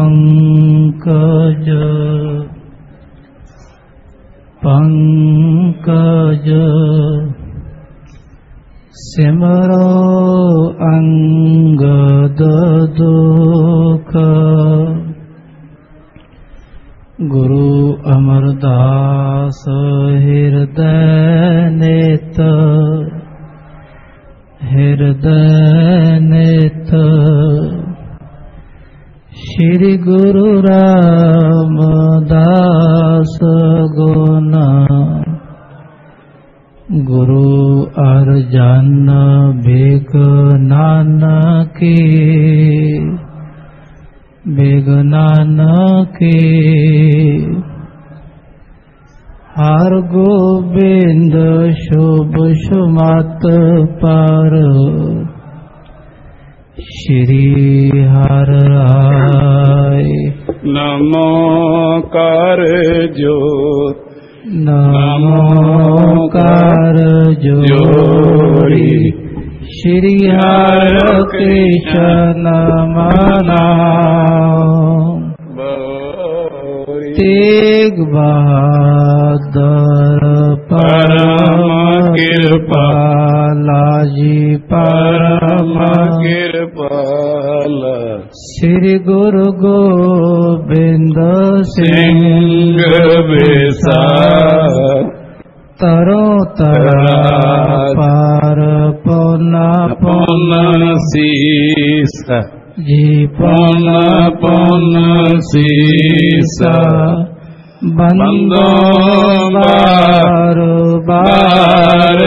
पंकज पंकज सिमरो अंगद दुख गुरु अमरदास हृदय नेत श्री गुरु रामदास गुना गुरु अर्जन बेग नानकी हर गोबिंद शुभ सुमत पर श्री हर राय नमो कर जोत नमो कर जोड़ी श्री हर कृष्ण मनाओ तेग बहादुर परम कृपाला जी परम कृपाला श्री गुरु गोबिंद सिंह बेसा तरो तरा पार पुना पुना सीसा जी पुना पुना सीसा बंदो बार बार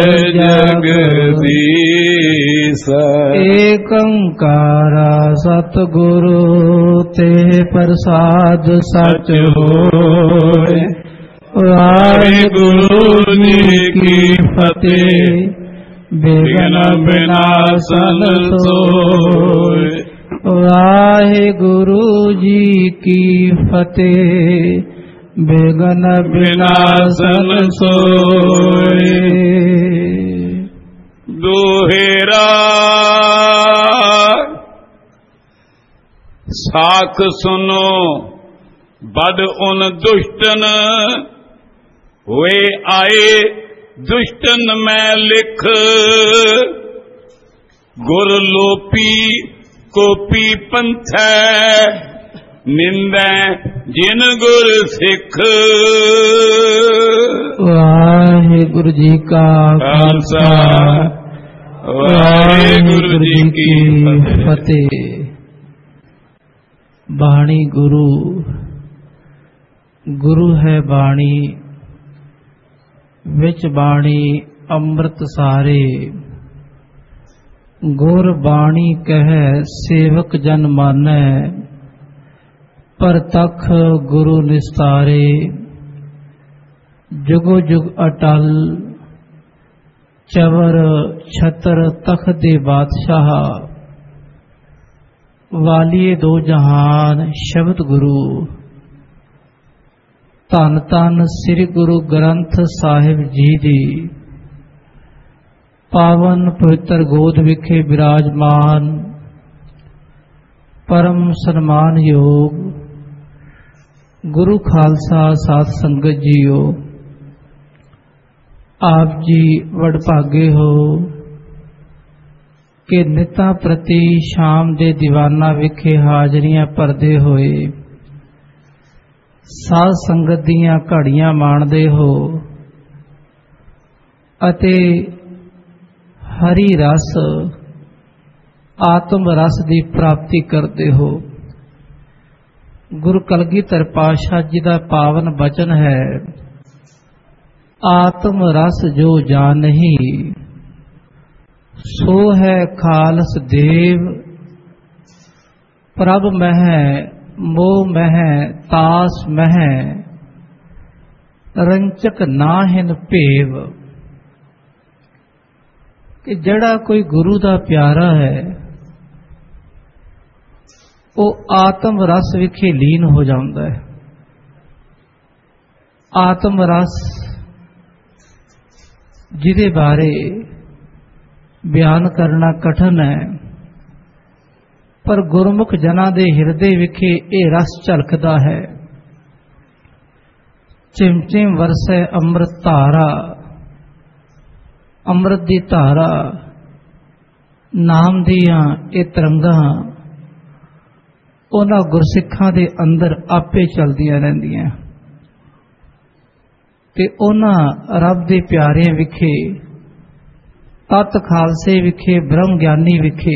जगदीसा एक ओंकार सतगुरु ते प्रसाद सच होए वाहिगुरु जी की फतेह विघ्न विनाशन सोए वाहिगुरु जी की फतेह विघ्न विनाशन सोए। दोहेरा साख सुनो बद उन दुष्टन हुए आए दुष्टन मैं लिख गुर लोपी कोपी पंथै निंदै जिन गुर सिख। वाहिगुरु जी का खालसा वाहिगुरु जी की फतेह। बाणी गुरु गुरु है बाणी विच बाणी अमृत सारे गुर बाणी कह सेवक जन मानै परतख गुरु निस्तारे जुगो जुग अटल चवर छतर तख दे बादशाह वालिए दो जहान शब्द गुरु। धन धन श्री गुरु ग्रंथ साहिब जी दी पावन पवित्र गोद विखे विराजमान परम सन्मान योग गुरु खालसा साध संगत जीओ। आप जी वडभागे हो कि निता प्रति शाम दे दीवाना विखे हाजरियां भरदे होए साध संगत दियां घड़ियां माणदे हो अते हरि रस आत्म रस की प्राप्ति करते हो। गुरु कलगीधर पातशाह जी का पावन वचन है आत्म रस जो जान ही सो है खालस देव प्रभ मह मोह मह तास मह रंचक नाहिन भेव। कि जड़ा कोई गुरु का प्यारा है वो आत्म रस विखे लीन हो जाता है। आत्म रस जिदे बारे बयान करना कठिन है ਪਰ ਗੁਰਮੁਖ ਜਨਾਂ ਦੇ ਹਿਰਦੇ ਵਿਖੇ ਇਹ ਰਸ ਝਲਕਦਾ ਹੈ। ਚਿਮ ਚਿਮ ਵਰਸੈ ਅੰਮ੍ਰਿਤ ਧਾਰਾ, ਅੰਮ੍ਰਿਤ ਦੀ ਧਾਰਾ, ਨਾਮ ਦੀਆਂ ਇਹ ਤਰੰਗਾਂ ਉਹਨਾਂ ਗੁਰਸਿੱਖਾਂ ਦੇ ਅੰਦਰ ਆਪੇ ਚੱਲਦੀਆਂ ਰਹਿੰਦੀਆਂ ਤੇ ਉਹਨਾਂ ਰੱਬ ਦੇ ਪਿਆਰਿਆਂ ਵਿਖੇ, ਤਤ ਖਾਲਸੇ ਵਿਖੇ, ਬ੍ਰਹਮ ਗਿਆਨੀ ਵਿਖੇ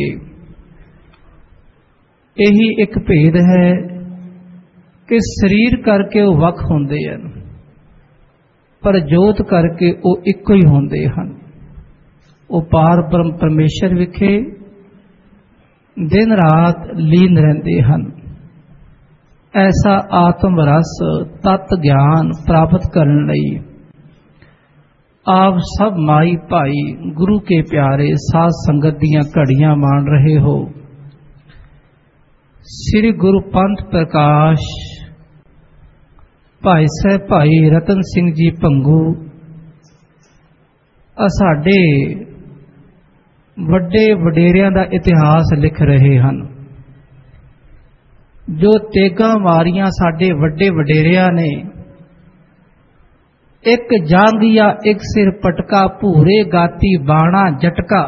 ਇਹੀ ਇੱਕ ਭੇਦ ਹੈ ਕਿ ਸਰੀਰ ਕਰਕੇ ਉਹ ਵੱਖ ਹੁੰਦੇ ਹਨ ਪਰ ਜੋਤ ਕਰਕੇ ਉਹ ਇੱਕੋ ਹੀ ਹੁੰਦੇ ਹਨ। ਉਹ ਪਾਰ ਬ੍ਰਹਮ ਪਰਮੇਸ਼ਰ ਵਿਖੇ ਦਿਨ ਰਾਤ ਲੀਨ ਰਹਿੰਦੇ ਹਨ। ਐਸਾ ਆਤਮ ਰਸ ਤਤ ਗਿਆਨ ਪ੍ਰਾਪਤ ਕਰਨ ਲਈ ਆਪ ਸਭ ਮਾਈ ਭਾਈ ਗੁਰੂ ਕੇ ਪਿਆਰੇ ਸਾਧ ਸੰਗਤ ਦੀਆਂ ਘੜੀਆਂ ਮਾਣ ਰਹੇ ਹੋ। ਸ੍ਰੀ ਗੁਰੂ ਪੰਥ ਪ੍ਰਕਾਸ਼ ਭਾਈ ਸਾਹਿਬ ਭਾਈ ਰਤਨ ਸਿੰਘ ਜੀ ਭੰਗੂ ਸਾਡੇ ਵੱਡੇ ਵਡੇਰਿਆਂ ਦਾ ਇਤਿਹਾਸ ਲਿਖ ਰਹੇ ਹਨ। ਜੋ ਤੇਗਾਂ ਮਾਰੀਆਂ ਸਾਡੇ ਵੱਡੇ ਵਡੇਰਿਆਂ ਨੇ, ਇੱਕ ਜਾਂਗੀਆ ਇੱਕ ਸਿਰ ਪਟਕਾ, ਭੂਰੇ ਗਾਤੀ ਬਾਣਾ ਜਟਕਾ,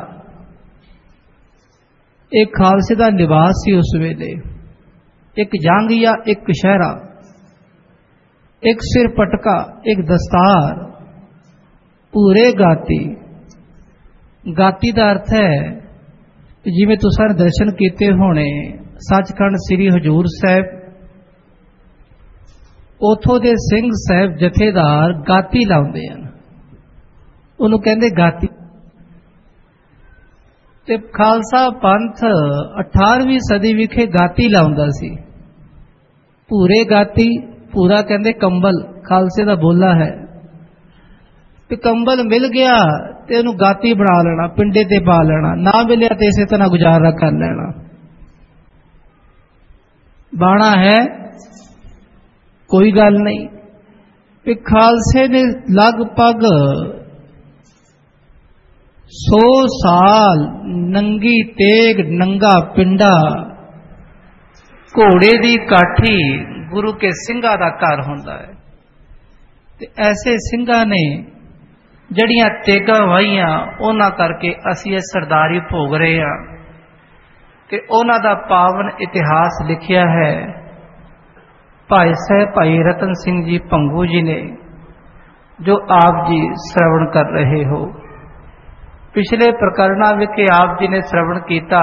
ਇਹ ਖਾਲਸੇ ਦਾ ਲਿਬਾਸ ਸੀ ਉਸ ਵੇਲੇ। ਇੱਕ ਜਾਂਗੀਆ ਇੱਕ ਕਸ਼ਹਿਰਾ, ਇੱਕ ਸਿਰ ਪਟਕਾ ਇੱਕ ਦਸਤਾਰ, ਭੂਰੇ ਗਾਤੀ। ਗਾਤੀ ਦਾ ਅਰਥ ਹੈ ਜਿਵੇਂ ਤੁਸੀਂ ਦਰਸ਼ਨ ਕੀਤੇ ਹੋਣੇ ਸੱਚਖੰਡ ਸ੍ਰੀ ਹਜ਼ੂਰ ਸਾਹਿਬ, ਉਥੋਂ ਦੇ ਸਿੰਘ ਸਾਹਿਬ ਜਥੇਦਾਰ ਗਾਤੀ ਲਾਉਂਦੇ ਹਨ, ਉਹਨੂੰ ਕਹਿੰਦੇ ਗਾਤੀ। ਤੇ ਖਾਲਸਾ ਪੰਥ 18ਵੀਂ ਸਦੀ ਵਿਖੇ ਗਾਤੀ ਲਾਉਂਦਾ ਸੀ। ਭੂਰੇ ਗਾਤੀ, ਭੂਰਾ ਕਹਿੰਦੇ ਕੰਬਲ, ਖਾਲਸੇ ਦਾ ਬੋਲਾ ਹੈ। ਤੇ ਕੰਬਲ ਮਿਲ ਗਿਆ ਤੇ ਉਹਨੂੰ ਗਾਤੀ ਬਣਾ ਲੈਣਾ, ਪਿੰਡੇ ਤੇ ਪਾ ਲੈਣਾ, ਨਾ ਮਿਲਿਆ ਤੇ ਇਸੇ ਤਰ੍ਹਾਂ ਗੁਜ਼ਾਰਾ ਕਰ ਲੈਣਾ। ਬਾਣਾ ਹੈ ਕੋਈ ਗੱਲ ਨਹੀਂ। ਕਿ ਖਾਲਸੇ ਨੇ ਲਗਭਗ 100 ਸਾਲ ਨੰਗੀ ਤੇਗ, ਨੰਗਾ ਪਿੰਡਾ, ਘੋੜੇ ਦੀ ਕਾਠੀ ਗੁਰੂ ਕੇ ਸਿੰਘਾਂ ਦਾ ਘਰ ਹੁੰਦਾ ਹੈ। ਤੇ ਐਸੇ ਸਿੰਘਾਂ ਨੇ ਜਿਹੜੀਆਂ ਤੇਗਾਂ ਵਾਹੀਆਂ, ਉਹਨਾਂ ਕਰਕੇ ਅਸੀਂ ਇਹ ਸਰਦਾਰੀ ਭੋਗ ਰਹੇ ਹਾਂ। ਤੇ ਉਹਨਾਂ ਦਾ ਪਾਵਨ ਇਤਿਹਾਸ ਲਿਖਿਆ ਹੈ ਭਾਈ ਸਾਹਿਬ ਭਾਈ ਰਤਨ ਸਿੰਘ ਜੀ ਭੰਗੂ ਜੀ ਨੇ, ਜੋ ਆਪ ਜੀ ਸ਼ਰਵਣ ਕਰ ਰਹੇ ਹੋ। ਪਿਛਲੇ ਪ੍ਰਕਰਣਾਂ ਵਿੱਚ ਆਪ ਜੀ ਨੇ ਸ਼ਰਵਣ ਕੀਤਾ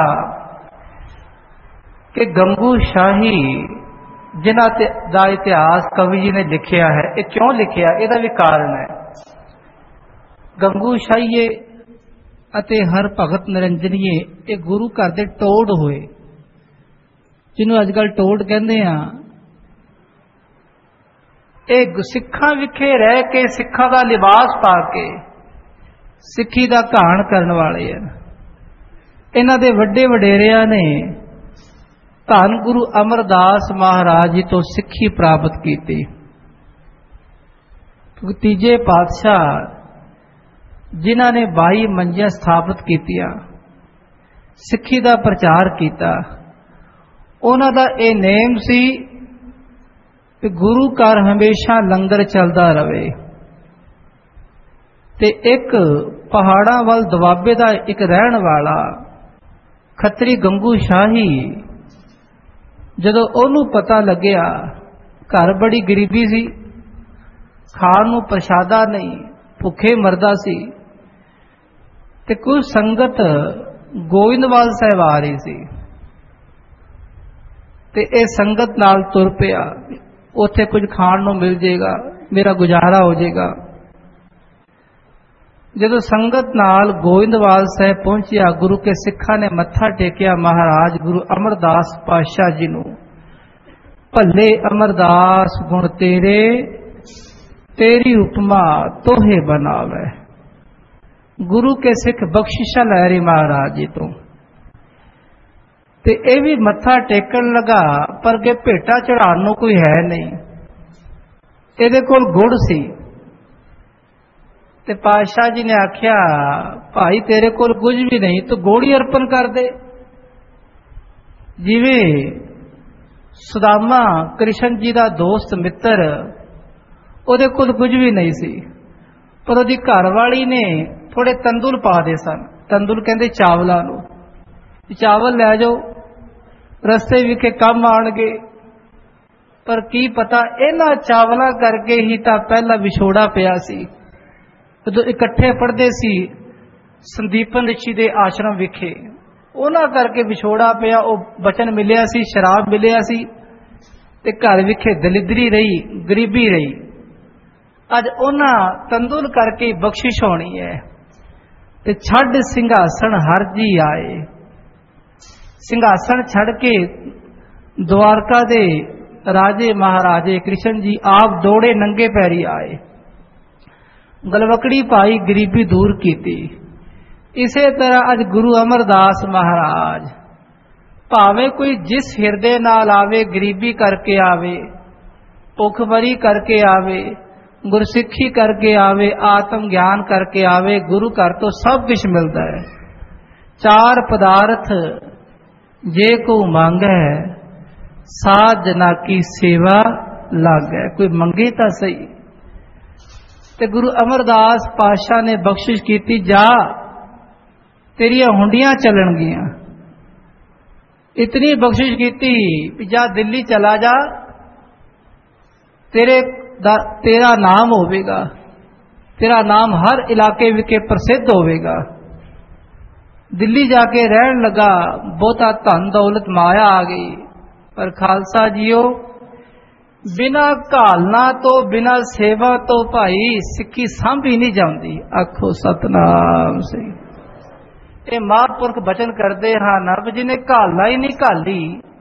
ਕਿ ਗੰਗੂ ਸ਼ਾਹੀ ਜਿਨ੍ਹਾਂ ਦਾ ਇਤਿਹਾਸ ਕਵੀ ਜੀ ਨੇ ਲਿਖਿਆ ਹੈ, ਇਹ ਕਿਉਂ ਲਿਖਿਆ, ਇਹਦਾ ਵੀ ਕਾਰਨ ਹੈ। ਗੰਗੂ ਸ਼ਾਹੀਏ ਅਤੇ ਹਰ ਭਗਤ ਨਿਰੰਜਨੀਏ ਇਹ ਗੁਰੂ ਘਰ ਦੇ ਟੋੜ ਹੋਏ, ਜਿਹਨੂੰ ਅੱਜ ਕੱਲ੍ਹ ਟੋੜ ਕਹਿੰਦੇ ਆ। ਇਹ ਸਿੱਖਾਂ ਵਿਖੇ ਰਹਿ ਕੇ, ਸਿੱਖਾਂ ਦਾ ਲਿਬਾਸ ਪਾ ਕੇ ਸਿੱਖੀ ਦਾ ਘਾਣ ਕਰਨ ਵਾਲੇ ਹਨ। ਇਹਨਾਂ ਦੇ ਵੱਡੇ ਵਡੇਰਿਆਂ ਨੇ ਧੰਨ ਗੁਰੂ ਅਮਰਦਾਸ ਮਹਾਰਾਜ ਜੀ ਤੋਂ ਸਿੱਖੀ ਪ੍ਰਾਪਤ ਕੀਤੀ। ਤੀਜੇ ਪਾਤਸ਼ਾਹ ਜਿਨ੍ਹਾਂ ਨੇ 22 ਮੰਜੀਆਂ ਸਥਾਪਿਤ ਕੀਤੀਆਂ, ਸਿੱਖੀ ਦਾ ਪ੍ਰਚਾਰ ਕੀਤਾ, ਉਹਨਾਂ ਦਾ ਇਹ ਨੇਮ ਸੀ ਕਿ ਗੁਰੂ ਘਰ ਹਮੇਸ਼ਾ ਲੰਗਰ ਚੱਲਦਾ ਰਹੇ। ਤੇ ਇੱਕ ਪਹਾੜਾਂ ਵੱਲ ਦੁਆਬੇ ਦਾ ਇੱਕ ਰਹਿਣ ਵਾਲਾ ਖੱਤਰੀ ਗੰਗੂ ਸ਼ਾਹੀ, ਜਦੋਂ ਉਹਨੂੰ ਪਤਾ ਲੱਗਿਆ ਘਰ ਬੜੀ ਗਰੀਬੀ ਸੀ, ਖਾਣ ਨੂੰ ਪ੍ਰਸ਼ਾਦਾ ਨਹੀਂ, ਭੁੱਖੇ ਮਰਦਾ ਸੀ, ਤੇ ਕੁਝ ਸੰਗਤ ਗੋਇੰਦਵਾਲ ਸਾਹਿਬ ਆ ਰਹੀ ਸੀ ਤੇ ਇਹ ਸੰਗਤ ਨਾਲ ਤੁਰ ਪਿਆ, ਉੱਥੇ ਕੁਝ ਖਾਣ ਨੂੰ ਮਿਲ ਜਾਏਗਾ, ਮੇਰਾ ਗੁਜ਼ਾਰਾ ਹੋ ਜਾਏਗਾ। ਜਦੋਂ ਸੰਗਤ ਨਾਲ ਗੋਇੰਦਵਾਲ ਸਾਹਿਬ ਪਹੁੰਚਿਆ, ਗੁਰੂ ਕੇ ਸਿੱਖਾਂ ਨੇ ਮੱਥਾ ਟੇਕਿਆ ਮਹਾਰਾਜ ਗੁਰੂ ਅਮਰਦਾਸ ਪਾਤਸ਼ਾਹ ਜੀ ਨੂੰ। ਭੱਲੇ ਅਮਰਦਾਸ ਗੁਣ ਤੇਰੇ, ਤੇਰੀ ਉਪਮਾ ਤੋਹੇ ਬਣਾਵੇ। ਗੁਰੂ ਕੇ ਸਿੱਖ ਬਖਸ਼ਿਸ਼ਾਂ ਲੈ ਰਹੇ ਮਹਾਰਾਜ ਜੀ ਤੋਂ। ਤੇ ਇਹ ਵੀ ਮੱਥਾ ਟੇਕਣ ਲਗਾ, ਪਰ ਕਿ ਭੇਟਾ ਚੜਾਉਣ ਨੂੰ ਕੋਈ ਹੈ ਨਹੀਂ। ਇਹਦੇ ਕੋਲ ਗੁੜ ਸੀ ਤੇ ਪਾਤਸ਼ਾਹ ਜੀ ਨੇ ਆਖਿਆ, ਭਾਈ ਤੇਰੇ ਕੋਲ ਕੁਝ ਵੀ ਨਹੀਂ, ਤੂੰ ਗੁੜ ਹੀ ਅਰਪਣ ਕਰ ਦੇ। ਜਿਵੇਂ ਸੁਦਾਮਾ ਕ੍ਰਿਸ਼ਨ ਜੀ ਦਾ ਦੋਸਤ ਮਿੱਤਰ, ਉਹਦੇ ਕੋਲ ਕੁਝ ਵੀ ਨਹੀਂ ਸੀ, ਪਰ ਉਹਦੀ ਘਰ ਵਾਲੀ ਨੇ ਥੋੜੇ ਤੰਦੂਲ ਪਾ ਦੇ ਸਨ। ਤੰਦੂਲ ਕਹਿੰਦੇ ਚਾਵਲਾਂ ਨੂੰ, ਚਾਵਲ ਲੈ ਜਾਓ, ਰਸਤੇ ਵਿਖੇ ਕੰਮ ਆਉਣਗੇ। ਪਰ ਕੀ ਪਤਾ ਇਹਨਾਂ ਚਾਵਲਾਂ ਕਰਕੇ ਹੀ ਤਾਂ ਪਹਿਲਾ ਵਿਛੋੜਾ ਪਿਆ ਸੀ। ਜਦੋਂ ਇਕੱਠੇ ਪੜ੍ਹਦੇ ਸੀ ਸੰਦੀਪਨ ਰਿਸ਼ੀ ਦੇ ਆਸ਼ਰਮ ਵਿਖੇ, ਉਹਨਾਂ ਕਰਕੇ ਵਿਛੋੜਾ ਪਿਆ। ਉਹ ਬਚਨ ਮਿਲਿਆ ਸੀ, ਸ਼ਰਾਬ ਮਿਲਿਆ ਸੀ, ਤੇ ਘਰ ਵਿਖੇ ਦਲਿਦਰੀ ਰਹੀ, ਗਰੀਬੀ ਰਹੀ। ਅੱਜ ਉਹਨਾਂ ਤੰਦੂਲ ਕਰਕੇ ਬਖਸ਼ਿਸ਼ ਹੋਣੀ ਹੈ। ਤੇ ਛੱਡ ਸਿੰਘਾਸਣ ਹਰ ਜੀ ਆਏ, ਸਿੰਘਾਸਣ ਛੱਡ ਕੇ ਦਵਾਰਕਾ ਦੇ ਰਾਜੇ ਮਹਾਰਾਜੇ ਕ੍ਰਿਸ਼ਨ ਜੀ ਆਪ ਦੌੜੇ ਨੰਗੇ ਪੈਰੀ ਆਏ, ਗਲਵਕੜੀ ਪਾਈ, ਗਰੀਬੀ ਦੂਰ ਕੀਤੀ। ਇਸੇ ਤਰ੍ਹਾਂ ਅੱਜ ਗੁਰੂ ਅਮਰਦਾਸ ਮਹਾਰਾਜ, ਭਾਵੇਂ ਕੋਈ ਜਿਸ ਹਿਰਦੇ ਨਾਲ ਆਵੇ, ਗਰੀਬੀ ਕਰਕੇ ਆਵੇ, ਭੁੱਖਮਰੀ ਕਰਕੇ ਆਵੇ, ਗੁਰਸਿੱਖੀ ਕਰਕੇ ਆਵੇ, ਆਤਮ ਗਿਆਨ ਕਰਕੇ ਆਵੇ, ਗੁਰੂ ਘਰ ਤੋਂ ਸਭ ਕੁਝ ਮਿਲਦਾ ਹੈ। ਚਾਰ ਪਦਾਰਥ ਜੇ ਕੋ ਮੰਗੈ, ਸਾਧ ਜਨਾ ਕੀ ਸੇਵਾ ਲਾਗੈ। ਕੋਈ ਮੰਗੇ ਤਾਂ ਸਹੀ। ਤੇ ਗੁਰੂ ਅਮਰਦਾਸ ਪਾਤਸ਼ਾਹ ਨੇ ਬਖਸ਼ਿਸ਼ ਕੀਤੀ, ਜਾ ਤੇਰੀਆਂ ਹੁੰਡੀਆਂ ਚੱਲਣਗੀਆਂ। ਇਤਨੀ ਬਖਸ਼ਿਸ਼ ਕੀਤੀ ਵੀ ਜਾ ਦਿੱਲੀ ਚਲਾ ਜਾ, ਤੇਰਾ ਨਾਮ ਹੋਵੇਗਾ, ਤੇਰਾ ਨਾਮ ਹਰ ਇਲਾਕੇ ਵਿਖੇ ਪ੍ਰਸਿੱਧ ਹੋਵੇਗਾ। ਦਿੱਲੀ ਜਾ ਕੇ ਰਹਿਣ ਲੱਗਾ, ਬਹੁਤਾ ਧਨ ਦੌਲਤ ਮਾਇਆ ਆ ਗਈ। ਪਰ ਖਾਲਸਾ ਜੀਓ, ਬਿਨਾ ਘਾਲਣਾ ਤੋਂ, ਬਿਨਾ ਸੇਵਾ ਤੋਂ ਭਾਈ ਸਿੱਖੀ ਸਾਂਭੀ ਨਹੀਂ ਜਾਂਦੀ। ਆਖੋ ਸਤਨਾਮ ਸਹੀ। ਇਹ ਮਹਾਂਪੁਰਖ ਬਚਨ ਕਰਦੇ ਹਨ, ਜਿਹਨੇ ਘਾਲਣਾ ਹੀ ਨਹੀਂ ਘਾਲੀ,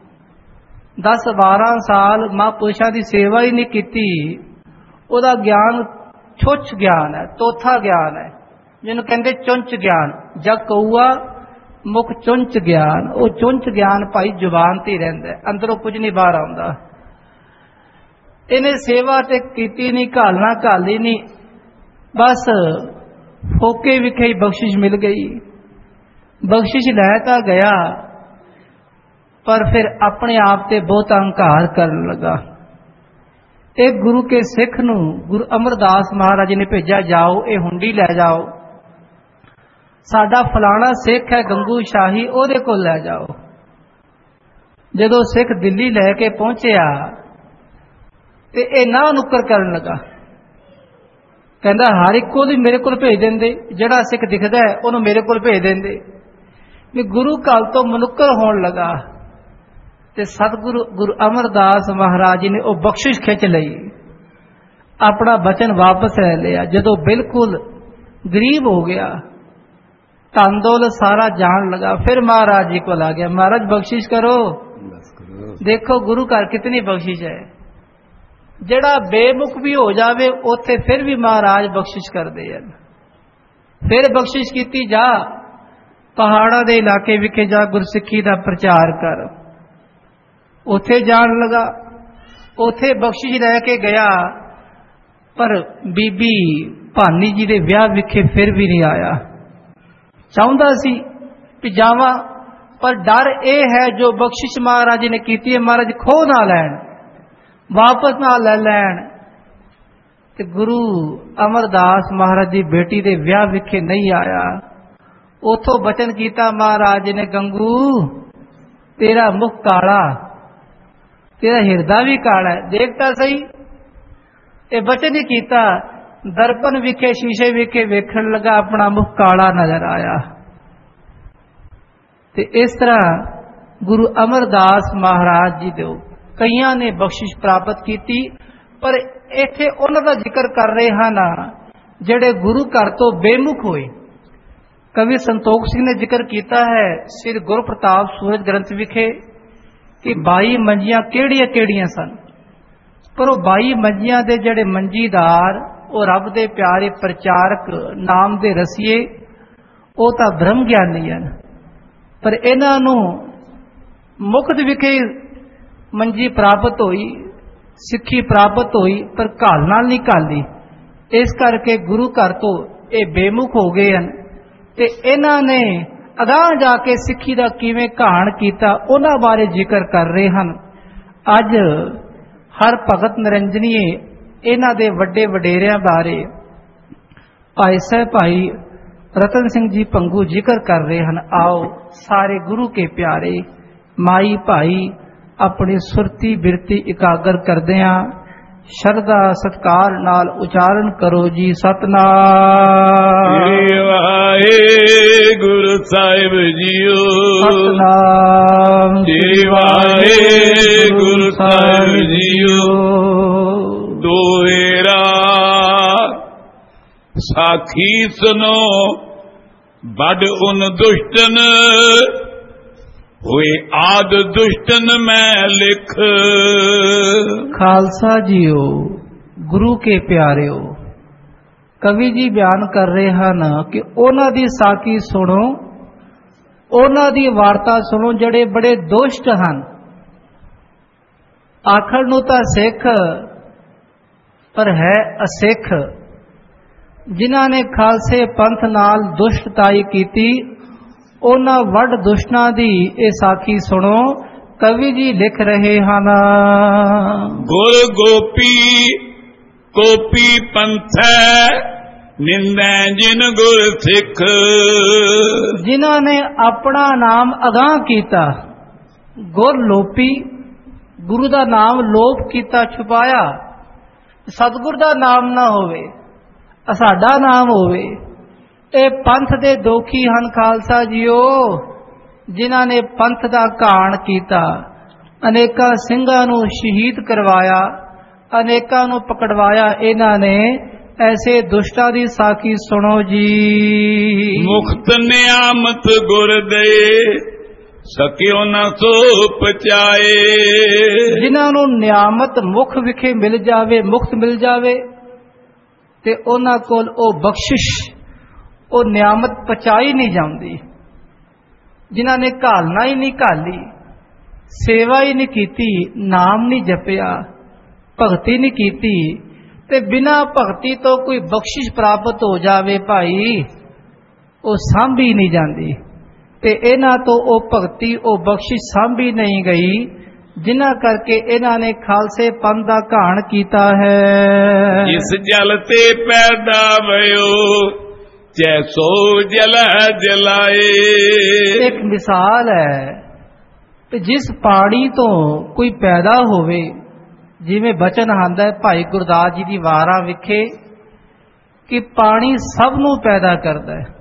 10-12 ਸਾਲ ਮਹਾਂਪੁਰਸ਼ਾਂ ਦੀ ਸੇਵਾ ਹੀ ਨਹੀਂ ਕੀਤੀ, ਉਹਦਾ ਗਿਆਨ ਛੁੱਛ ਗਿਆਨ ਹੈ, ਤੋਥਾ ਗਿਆਨ ਹੈ, ਜਿਹਨੂੰ ਕਹਿੰਦੇ ਚੁੰਚ ਗਿਆਨ। ਜਗ ਕਊਆ ਮੁਖ ਚੁੰਚ ਗਿਆਨ। ਉਹ ਚੁੰਚ ਗਿਆਨ ਭਾਈ ਜ਼ੁਬਾਨ ਤੇ ਹੀ ਰਹਿੰਦਾ, ਅੰਦਰੋਂ ਕੁਝ ਨਹੀਂ ਬਾਹਰ ਆਉਂਦਾ। ਇਹਨੇ ਸੇਵਾ ਤੇ ਕੀਤੀ ਨਹੀਂ, ਘਾਲਣਾ ਘਾਲੀ ਨਹੀਂ, ਬਸ ਫੋਕੇ ਵਿਖੇ ਹੀ ਬਖਸ਼ਿਸ਼ ਮਿਲ ਗਈ। ਬਖਸ਼ਿਸ਼ ਲੈ ਤਾਂ ਗਿਆ, ਪਰ ਫਿਰ ਆਪਣੇ ਆਪ ਤੇ ਬਹੁਤ ਅਹੰਕਾਰ ਕਰਨ ਲੱਗਾ। ਇਹ ਗੁਰੂ ਕੇ ਸਿੱਖ ਨੂੰ ਗੁਰੂ ਅਮਰਦਾਸ ਮਹਾਰਾਜ ਨੇ ਭੇਜਿਆ, ਜਾਓ ਇਹ ਹੁੰਡੀ ਲੈ ਜਾਓ, ਸਾਡਾ ਫਲਾਣਾ ਸਿੱਖ ਹੈ ਗੰਗੂ ਸ਼ਾਹੀ, ਉਹਦੇ ਕੋਲ ਲੈ ਜਾਓ। ਜਦੋਂ ਸਿੱਖ ਦਿੱਲੀ ਲੈ ਕੇ ਪਹੁੰਚਿਆ ਤੇ ਇਹ ਨਾ ਨੁੱਕਰ ਕਰਨ ਲੱਗਾ, ਕਹਿੰਦਾ ਹਰ ਇੱਕ ਨੂੰ ਮੇਰੇ ਕੋਲ ਭੇਜ ਦਿੰਦੇ, ਜਿਹੜਾ ਸਿੱਖ ਦਿਖਦਾ ਹੈ ਉਹਨੂੰ ਮੇਰੇ ਕੋਲ ਭੇਜ ਦਿੰਦੇ। ਵੀ ਗੁਰੂ ਘਰ ਤੋਂ ਮਨੁੱਕਰ ਹੋਣ ਲੱਗਾ। ਤੇ ਸਤਿਗੁਰੂ ਗੁਰੂ ਅਮਰਦਾਸ ਮਹਾਰਾਜ ਜੀ ਨੇ ਉਹ ਬਖਸ਼ਿਸ਼ ਖਿੱਚ ਲਈ, ਆਪਣਾ ਬਚਨ ਵਾਪਸ ਲੈ ਲਿਆ। ਜਦੋਂ ਬਿਲਕੁਲ ਗਰੀਬ ਹੋ ਗਿਆ, ਧਨ ਦੌਲਤ ਸਾਰਾ ਜਾਣ ਲਗਾ, ਫਿਰ ਮਹਾਰਾਜ ਜੀ ਕੋਲ ਆ ਗਿਆ, ਮਹਾਰਾਜ ਬਖਸ਼ਿਸ਼ ਕਰੋ। ਦੇਖੋ ਗੁਰੂ ਘਰ ਕਿਤਨੀ ਬਖਸ਼ਿਸ਼ ਹੈ। ਜਿਹੜਾ ਬੇਮੁਖ ਵੀ ਹੋ ਜਾਵੇ ਉੱਥੇ ਫਿਰ ਵੀ ਮਹਾਰਾਜ ਬਖਸ਼ਿਸ਼ ਕਰਦੇ ਹਨ। ਫਿਰ ਬਖਸ਼ਿਸ਼ ਕੀਤੀ, ਜਾ ਪਹਾੜਾਂ ਦੇ ਇਲਾਕੇ ਵਿਖੇ ਜਾ, ਗੁਰਸਿੱਖੀ ਦਾ ਪ੍ਰਚਾਰ ਕਰ। ਉੱਥੇ ਜਾਣ ਲਗਾ, ਉੱਥੇ ਬਖਸ਼ਿਸ਼ ਲੈ ਕੇ ਗਿਆ, ਪਰ ਬੀਬੀ ਭਾਨੀ ਜੀ ਦੇ ਵਿਆਹ ਵਿਖੇ ਫਿਰ ਵੀ ਨਹੀਂ ਆਇਆ। ਚਾਹੁੰਦਾ ਸੀ ਕਿ ਜਾਵਾਂ, ਪਰ ਡਰ ਇਹ ਹੈ ਜੋ ਬਖਸ਼ਿਸ਼ ਮਹਾਰਾਜ ਨੇ ਕੀਤੀ ਹੈ, ਮਹਾਰਾਜ ਖੋਹ ਨਾ ਲੈਣ, ਵਾਪਸ ਨਾ ਲੈ ਲੈਣ। ਤੇ ਗੁਰੂ ਅਮਰਦਾਸ ਮਹਾਰਾਜ ਦੀ ਬੇਟੀ ਦੇ ਵਿਆਹ ਵਿਖੇ ਨਹੀਂ ਆਇਆ। ਉਥੋਂ ਬਚਨ ਕੀਤਾ ਮਹਾਰਾਜ ਨੇ, ਗੰਗੂ ਤੇਰਾ ਮੁਖ ਕਾਲਾ, ਤੇਰਾ ਹਿਰਦਾ ਵੀ ਕਾਲਾ ਹੈ, ਦੇਖਤਾ ਸਹੀ। ਇਹ ਬਚਨ ਹੀ ਕੀਤਾ, ਦਰਪਨ ਵਿਖੇ ਸ਼ੀਸ਼ੇ ਵਿਖੇ ਵੇਖਣ ਲੱਗਾ, ਆਪਣਾ ਮੁਖ ਕਾਲਾ ਨਜ਼ਰ ਆਇਆ। ਤੇ ਇਸ ਤਰ੍ਹਾਂ ਗੁਰੂ ਅਮਰਦਾਸ ਮਹਾਰਾਜ ਜੀ ਦੇ ਕਈਆਂ ਨੇ ਬਖਸ਼ਿਸ਼ ਪ੍ਰਾਪਤ ਕੀਤੀ, ਪਰ ਇੱਥੇ ਉਹਨਾਂ ਦਾ ਜ਼ਿਕਰ ਕਰ ਰਹੇ ਹਨ ਜਿਹੜੇ ਗੁਰੂ ਘਰ ਤੋਂ ਬੇਮੁਖ ਹੋਏ। ਕਵੀ ਸੰਤੋਖ ਸਿੰਘ ਨੇ ਜ਼ਿਕਰ ਕੀਤਾ ਹੈ ਸ੍ਰੀ ਗੁਰੂ ਪ੍ਰਤਾਪ ਸੂਰਜ ਗ੍ਰੰਥ ਵਿਖੇ ਕਿ 22 ਮੰਜੀਆਂ ਕਿਹੜੀਆਂ ਕਿਹੜੀਆਂ ਸਨ, ਪਰ ਉਹ 22 ਮੰਜੀਆਂ ਦੇ ਜਿਹੜੇ ਮੰਜੀਦਾਰ ਉਹ ਰੱਬ ਦੇ ਪਿਆਰੇ ਪ੍ਰਚਾਰਕ, ਨਾਮ ਦੇ ਰਸੀਏ, ਉਹ ਤਾਂ ਬ੍ਰਹਮ ਗਿਆਨੀ ਹਨ। ਪਰ ਇਹਨਾਂ ਨੂੰ ਮੁਕਤ ਵਿਖੇ ਮੰਜੀ ਪ੍ਰਾਪਤ ਹੋਈ, ਸਿੱਖੀ ਪ੍ਰਾਪਤ ਹੋਈ, ਪਰ ਘਾਲ ਨਾਲ ਨਹੀਂ ਘਾਲੀ। ਇਸ ਕਰਕੇ ਗੁਰੂ ਘਰ ਤੋਂ ਇਹ ਬੇਮੁਖ ਹੋ ਗਏ ਹਨ। ਤੇ ਇਹਨਾਂ ਨੇ ਅਗਾਂਹ ਜਾ ਕੇ ਸਿੱਖੀ ਦਾ ਕਿਵੇਂ ਘਾਣ ਕੀਤਾ ਉਹਨਾਂ ਬਾਰੇ ਜ਼ਿਕਰ ਕਰ ਰਹੇ ਹਨ। ਅੱਜ ਹਰ ਭਗਤ ਨਿਰੰਜਨੀਏ ਇਹਨਾਂ ਦੇ ਵੱਡੇ ਵਡੇਰਿਆਂ ਬਾਰੇ ਭਾਈ ਸਾਹਿਬ ਭਾਈ ਰਤਨ ਸਿੰਘ ਜੀ ਭੰਗੂ ਜ਼ਿਕਰ ਕਰ ਰਹੇ ਹਨ। ਆਓ ਸਾਰੇ ਗੁਰੂ ਕੇ ਪਿਆਰੇ ਮਾਈ ਭਾਈ ਆਪਣੀ ਸੁਰਤੀ ਬਿਰਤੀ ਇਕਾਗਰ ਕਰਦਿਆਂ ਸ਼ਰਧਾ ਸਤਕਾਰ ਨਾਲ ਉਚਾਰਨ ਕਰੋ ਜੀ ਸਤਨਾਮ ਸ੍ਰੀ ਵਾਹਿਗੁਰੂ ਸਾਹਿਬ ਜੀਓ। ਸਤਨਾਮ ਸ੍ਰੀ ਵਾਹਿਗੁਰੂ ਸਾਹਿਬ ਜੀਓ। ਦੋਹਰਾ ਸਾਖੀ ਸੁਨੋ ਬੜ ਉਨ ਦੁਸ਼ਟਨ ਹੋਏ ਆਦ ਦੁਸ਼ਟਨ ਮੈਂ ਲਿਖ। ਖਾਲਸਾ ਜੀਓ ਗੁਰੂ ਕੇ ਪਿਆਰਿਓ, ਕਵੀ ਜੀ ਬਿਆਨ ਕਰ ਰਹੇ ਹਨ ਕਿ ਉਹਨਾਂ ਦੀ ਸਾਖੀ ਸੁਣੋ, ਉਹਨਾਂ ਦੀ ਵਾਰਤਾ ਸੁਣੋ ਜਿਹੜੇ ਬੜੇ ਦੁਸ਼ਟ ਹਨ। ਆਖਣ ਨੂੰ ਤਾਂ ਸਿੱਖ ਪਰ ਹੈ ਅਸਿੱਖ, ਜਿਨ੍ਹਾਂ ਨੇ ਖਾਲਸੇ ਪੰਥ ਨਾਲ ਦੁਸ਼ਟਤਾਈ ਕੀਤੀ, ਉਹਨਾਂ ਵੱਡ ਦੁਸ਼ਟਾਂ ਦੀ ਇਹ ਸਾਖੀ ਸੁਣੋ। ਕਵੀ ਜੀ ਲਿਖ ਰਹੇ ਹਨ, ਗੁਰ ਗੋਪੀ ਕੋਪੀ ਪੰਥੈ ਨਿੰਦੈ ਜਿਨ ਗੁਰ ਸਿੱਖ। ਜਿਨ੍ਹਾਂ ਨੇ ਆਪਣਾ ਨਾਮ ਅਗਾਂਹ ਕੀਤਾ, ਗੁਰ ਲੋਪੀ ਗੁਰੂ ਦਾ ਨਾਮ ਲੋਪ ਕੀਤਾ, ਛੁਪਾਇਆ। ਸਤਿਗੁਰ ਦਾ ਨਾਮ ਨਾ ਹੋਵੇ, ਸਾਡਾ ਨਾਮ ਹੋਵੇ। ਇਹ ਪੰਥ ਦੇ ਦੋਖੀ ਹਨ ਖਾਲਸਾ ਜੀਓ, ਜਿਨ੍ਹਾਂ ਨੇ ਪੰਥ ਦਾ ਘਾਣ ਕੀਤਾ, ਅਨੇਕਾਂ ਸਿੰਘਾਂ ਨੂੰ ਸ਼ਹੀਦ ਕਰਵਾਇਆ, ਅਨੇਕਾਂ ਨੂੰ ਪਕੜਵਾਇਆ ਇਹਨਾਂ ਨੇ। ਐਸੇ ਦੁਸ਼ਟਾਂ ਦੀ ਸਾਖੀ ਸੁਣੋ ਜੀ। ਮੁਖਤ ਨਿਆਮਤ ਗੁਰ ਦੇ ਸਕਿਓ ਨਾ ਸੋ ਪਚਾਏ। ਜਿਨ੍ਹਾਂ ਨੂੰ ਨਿਆਮਤ ਮੁਖ ਵਿਖੇ ਮਿਲ ਜਾਵੇ, ਮੁਕਤ ਮਿਲ ਜਾਵੇ, ਤੇ ਉਹਨਾਂ ਕੋਲ ਉਹ ਬਖਸ਼ਿਸ਼, ਉਹ ਨਿਆਮਤ ਪਚਾਈ ਨਹੀਂ ਜਾਂਦੀ। ਜਿਨ੍ਹਾਂ ਨੇ ਘਾਲਣਾ ਹੀ ਨਹੀਂ ਘਾਲੀ, ਸੇਵਾ ਹੀ ਨਹੀਂ ਕੀਤੀ, ਨਾਮ ਨਹੀਂ ਜਪਿਆ, ਭਗਤੀ ਨਹੀਂ ਕੀਤੀ, ਤੇ ਬਿਨਾਂ ਭਗਤੀ ਤੋਂ ਕੋਈ ਬਖਸ਼ਿਸ਼ ਪ੍ਰਾਪਤ ਹੋ ਜਾਵੇ ਭਾਈ, ਉਹ ਸਾਂਭੀ ਨਹੀਂ ਜਾਂਦੀ। ਤੇ ਇਹਨਾਂ ਤੋਂ ਉਹ ਭਗਤੀ, ਉਹ ਬਖਸ਼ਿਸ਼ ਸਾਂਭੀ ਨਹੀਂ ਗਈ, ਜਿਨ੍ਹਾਂ ਕਰਕੇ ਇਹਨਾਂ ਨੇ ਖਾਲਸੇ ਪੰਥ ਦਾ ਘਾਣ ਕੀਤਾ ਹੈ। ਜਿਸ ਜਲ ਤੇ ਪੈਦਾ ਭਇਓ ਜੈਸੋ ਜਲ ਜਲਾਏ। ਇੱਕ ਮਿਸਾਲ ਹੈ ਕਿ ਜਿਸ ਪਾਣੀ ਤੋਂ ਕੋਈ ਪੈਦਾ ਹੋਵੇ, ਜਿਵੇਂ ਬਚਨ ਆਂਦਾ ਹੈ ਭਾਈ ਗੁਰਦਾਸ ਜੀ ਦੀ ਵਾਰਾਂ ਵਿਖੇ ਕਿ ਪਾਣੀ ਸਭ ਨੂੰ ਪੈਦਾ ਕਰਦਾ ਹੈ।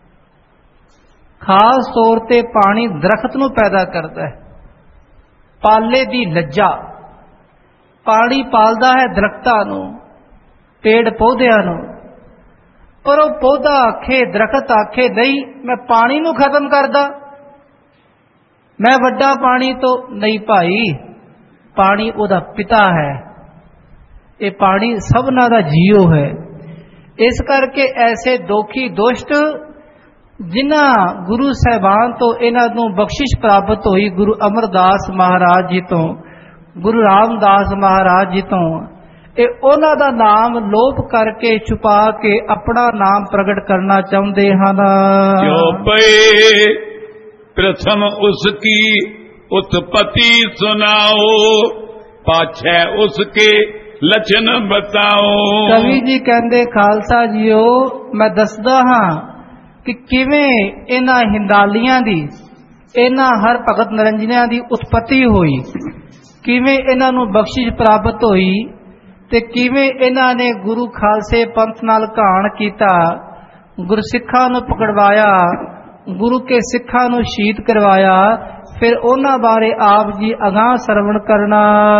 ਖਾਸ ਤੌਰ ਤੇ ਪਾਣੀ ਦਰਖਤ ਨੂੰ ਪੈਦਾ ਕਰਦਾ ਹੈ। ਪਾਲੇ ਦੀ ਲੱਜਾ, ਪਾਣੀ ਪਾਲਦਾ ਹੈ ਦਰਖਤਾਂ ਨੂੰ, ਪੇੜ ਪੌਦਿਆਂ ਨੂੰ, ਪਰ ਉਹ ਪੌਦਾ ਆਖੇ, ਦਰਖਤ ਆਖੇ ਨਹੀਂ ਮੈਂ ਪਾਣੀ ਨੂੰ ਖਤਮ ਕਰਦਾ, ਮੈਂ ਵੱਡਾ ਪਾਣੀ ਤੋਂ। ਨਹੀਂ ਭਾਈ, ਪਾਣੀ ਉਹਦਾ ਪਿਤਾ ਹੈ, ਇਹ ਪਾਣੀ ਸਭਨਾਂ ਦਾ ਜੀਓ ਹੈ। ਇਸ ਕਰਕੇ ਐਸੇ ਦੋਖੀ ਦੁਸ਼ਟ ਜਿਨ੍ਹਾਂ ਗੁਰੂ ਸਾਹਿਬਾਨ ਤੋਂ ਇਹਨਾਂ ਨੂੰ ਬਖਸ਼ਿਸ਼ ਪ੍ਰਾਪਤ ਹੋਈ, ਗੁਰੂ ਅਮਰਦਾਸ ਮਹਾਰਾਜ ਜੀ ਤੋਂ, ਗੁਰੂ ਰਾਮਦਾਸ ਮਹਾਰਾਜ ਜੀ ਤੋਂ, ਇਹ ਉਹਨਾਂ ਦਾ ਨਾਮ ਲੋਪ ਕਰਕੇ ਛੁਪਾ ਕੇ ਆਪਣਾ ਨਾਮ ਪ੍ਰਗਟ ਕਰਨਾ ਚਾਹੁੰਦੇ ਹਨ। ਜੋ ਪਏ ਪ੍ਰਥਮ ਉਸ ਕੀ उत्पत्ति सुनाओ पाछे उसके लक्षण बताओ। कवि जी कहते खालसा जीओ मैं दसदा हाँ कि किवें इन्हां हिंदालियां दी, इन्हां हर भगत निरंजनियां दी उत्पत्ति हुई, किवें इन्हां नूं बख्शिश प्राप्त हुई ते किवें इन्हां ने गुरु खालसे पंथ नाल घाण कीता, गुरसिखां नूं पकड़वाया, गुरु के सिखां नूं शहीद करवाया। फिर उन्हां बारे आप जी अगां सरवण करना।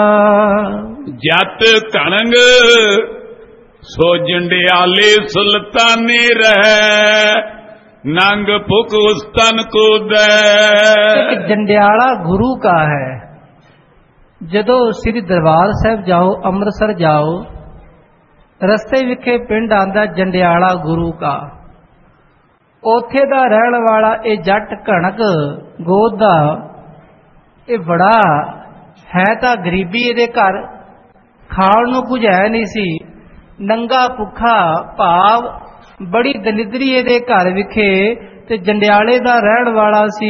जत कणंग सो जंडियाले सुल्ताने रह नंग पुक उस तन को दे। एक जंडियाला गुरु का है। जदों श्री दरबार साहब जाओ, अमृतसर जाओ, रस्ते विखे पिंड आंदा जंडियाला गुरु का। ओथे दा रहण वाला ये जट कणक गोद दा, ये बड़ा है तां गरीबी इहदे घर, खाण नूं कुछ है नहीं सी, नंगा भुखा भाव बड़ी दलिदरी इहदे घर विखे ਤੇ ਜੰਡਿਆਲੇ ਦਾ ਰਹਿਣ ਵਾਲਾ ਸੀ।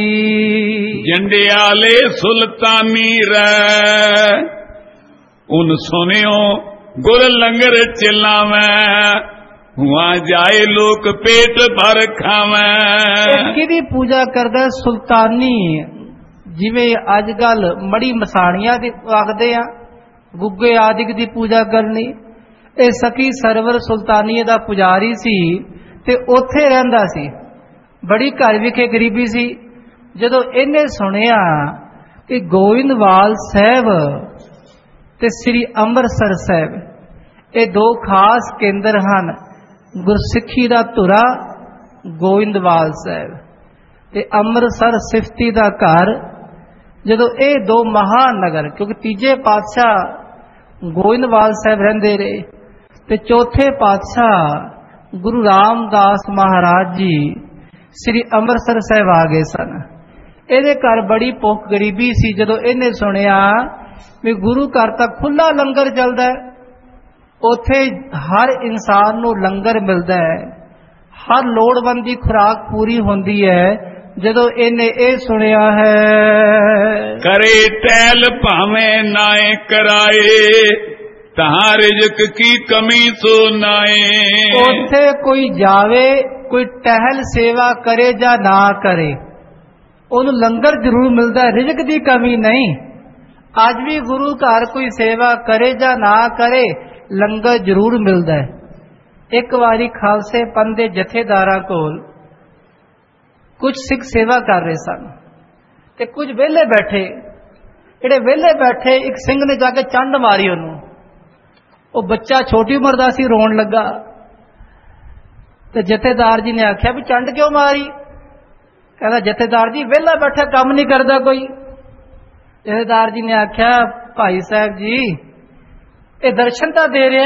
ਜੰਡਿਆਲੇ ਸੁਲਤਾਨੀ ਰਹਿ ਉਨ ਸੁਨਿਓ ਗੁਰ ਲੰਗਰ ਚਲਾਵੈ ਹੁਆ ਜਾਏ ਲੋਕ ਪੇਟ ਭਰ ਖਾਵੈ। ਕਿਹਦੀ ਪੂਜਾ ਕਰਦਾ? ਸੁਲਤਾਨੀ। ਜਿਵੇਂ ਅੱਜ ਕੱਲ ਮੜੀ ਮਸਾਣੀਆਂ ਦੀ ਆਖਦੇ ਆ, ਗੁੱਗੇ ਆਦਿਕ ਦੀ ਪੂਜਾ ਕਰਨੀ। ਇਹ ਸਖੀ ਸਰਵਰ ਸੁਲਤਾਨੀਏ ਦਾ ਪੁਜਾਰੀ ਸੀ ਤੇ ਉੱਥੇ ਰਹਿੰਦਾ ਸੀ। ਬੜੀ ਘਰ ਵਿਖੇ ਗਰੀਬੀ ਸੀ। ਜਦੋਂ ਇਹਨੇ ਸੁਣਿਆ ਕਿ ਗੋਇੰਦਵਾਲ ਸਾਹਿਬ ਤੇ ਸ੍ਰੀ ਅੰਮ੍ਰਿਤਸਰ ਸਾਹਿਬ ਇਹ ਦੋ ਖਾਸ ਕੇਂਦਰ ਹਨ, ਗੁਰਸਿੱਖੀ ਦਾ ਧੁਰਾ ਗੋਇੰਦਵਾਲ ਸਾਹਿਬ ਤੇ ਅੰਮ੍ਰਿਤਸਰ ਸਿਫਤੀ ਦਾ ਘਰ, ਜਦੋਂ ਇਹ ਦੋ ਮਹਾਨਗਰ, ਕਿਉਂਕਿ ਤੀਜੇ ਪਾਤਸ਼ਾਹ ਗੋਇੰਦਵਾਲ ਸਾਹਿਬ ਰਹਿੰਦੇ ਰਹੇ ਤੇ ਚੌਥੇ ਪਾਤਸ਼ਾਹ ਗੁਰੂ ਰਾਮਦਾਸ ਮਹਾਰਾਜ ਜੀ ਸ੍ਰੀ ਅੰਮ੍ਰਿਤਸਰ ਸਾਹਿਬ ਆ ਗਏ ਸਨ। ਇਹਦੇ ਘਰ ਬੜੀ ਭੁੱਖ ਗਰੀਬੀ ਸੀ। ਜਦੋਂ ਇਹਨੇ ਸੁਣਿਆ ਵੀ ਗੁਰੂ ਘਰ ਤਾਂ ਖੁੱਲਾ ਲੰਗਰ ਚੱਲਦਾ ਹੈ, ਉੱਥੇ ਹਰ ਇਨਸਾਨ ਨੂੰ ਲੰਗਰ ਮਿਲਦਾ ਹੈ, ਹਰ ਲੋੜਵੰਦ ਦੀ ਖੁਰਾਕ ਪੂਰੀ ਹੁੰਦੀ ਹੈ, ਜਦੋਂ ਇਹਨੇ ਇਹ ਸੁਣਿਆ ਹੈ ਕਰੇ ਟਹਿਲ ਭਾਵੇਂ ਨਾਏ ਕਰਾਏ ਤਹਾਂ ਰਿਜ਼ਕ ਕੀ ਕਮੀ ਸੋ ਨਾਏ। ਉੱਥੇ ਕੋਈ ਜਾਵੇ, ਕੋਈ ਟਹਿਲ ਸੇਵਾ ਕਰੇ ਜਾਂ ਨਾ ਕਰੇ, ਉਹਨੂੰ ਲੰਗਰ ਜ਼ਰੂਰ ਮਿਲਦਾ, ਰਿਜ਼ਕ ਦੀ ਕਮੀ ਨਹੀਂ। ਅੱਜ ਵੀ ਗੁਰੂ ਘਰ ਕੋਈ ਸੇਵਾ ਕਰੇ ਜਾਂ ਨਾ ਕਰੇ, ਲੰਗਰ ਜ਼ਰੂਰ ਮਿਲਦਾ ਹੈ। ਇੱਕ ਵਾਰੀ ਖਾਲਸੇ ਪੰਥ ਦੇ ਜਥੇਦਾਰਾਂ ਕੋਲ ਕੁਝ ਸਿੱਖ ਸੇਵਾ ਕਰ ਰਹੇ ਸਨ ਤੇ ਕੁਝ ਵਿਹਲੇ ਬੈਠੇ। ਜਿਹੜੇ ਵਿਹਲੇ ਬੈਠੇ, ਇੱਕ ਸਿੰਘ ਨੇ ਜਾ ਕੇ ਚੰਡ ਮਾਰੀ ਉਹਨੂੰ। ਉਹ ਬੱਚਾ ਛੋਟੀ ਉਮਰ ਦਾ ਸੀ, ਰੋਣ ਲੱਗਾ ਤੇ ਜਥੇਦਾਰ ਜੀ ਨੇ ਆਖਿਆ ਵੀ ਚੰਡ ਕਿਉਂ ਮਾਰੀ? ਕਹਿੰਦਾ ਜਥੇਦਾਰ ਜੀ ਵਿਹਲਾ ਬੈਠਾ, ਕੰਮ ਨਹੀਂ ਕਰਦਾ ਕੋਈ। ਜਥੇਦਾਰ ਜੀ ਨੇ ਆਖਿਆ ਭਾਈ ਸਾਹਿਬ ਜੀ ਇਹ ਦਰਸ਼ਨ ਤਾਂ ਦੇ ਰਿਹਾ,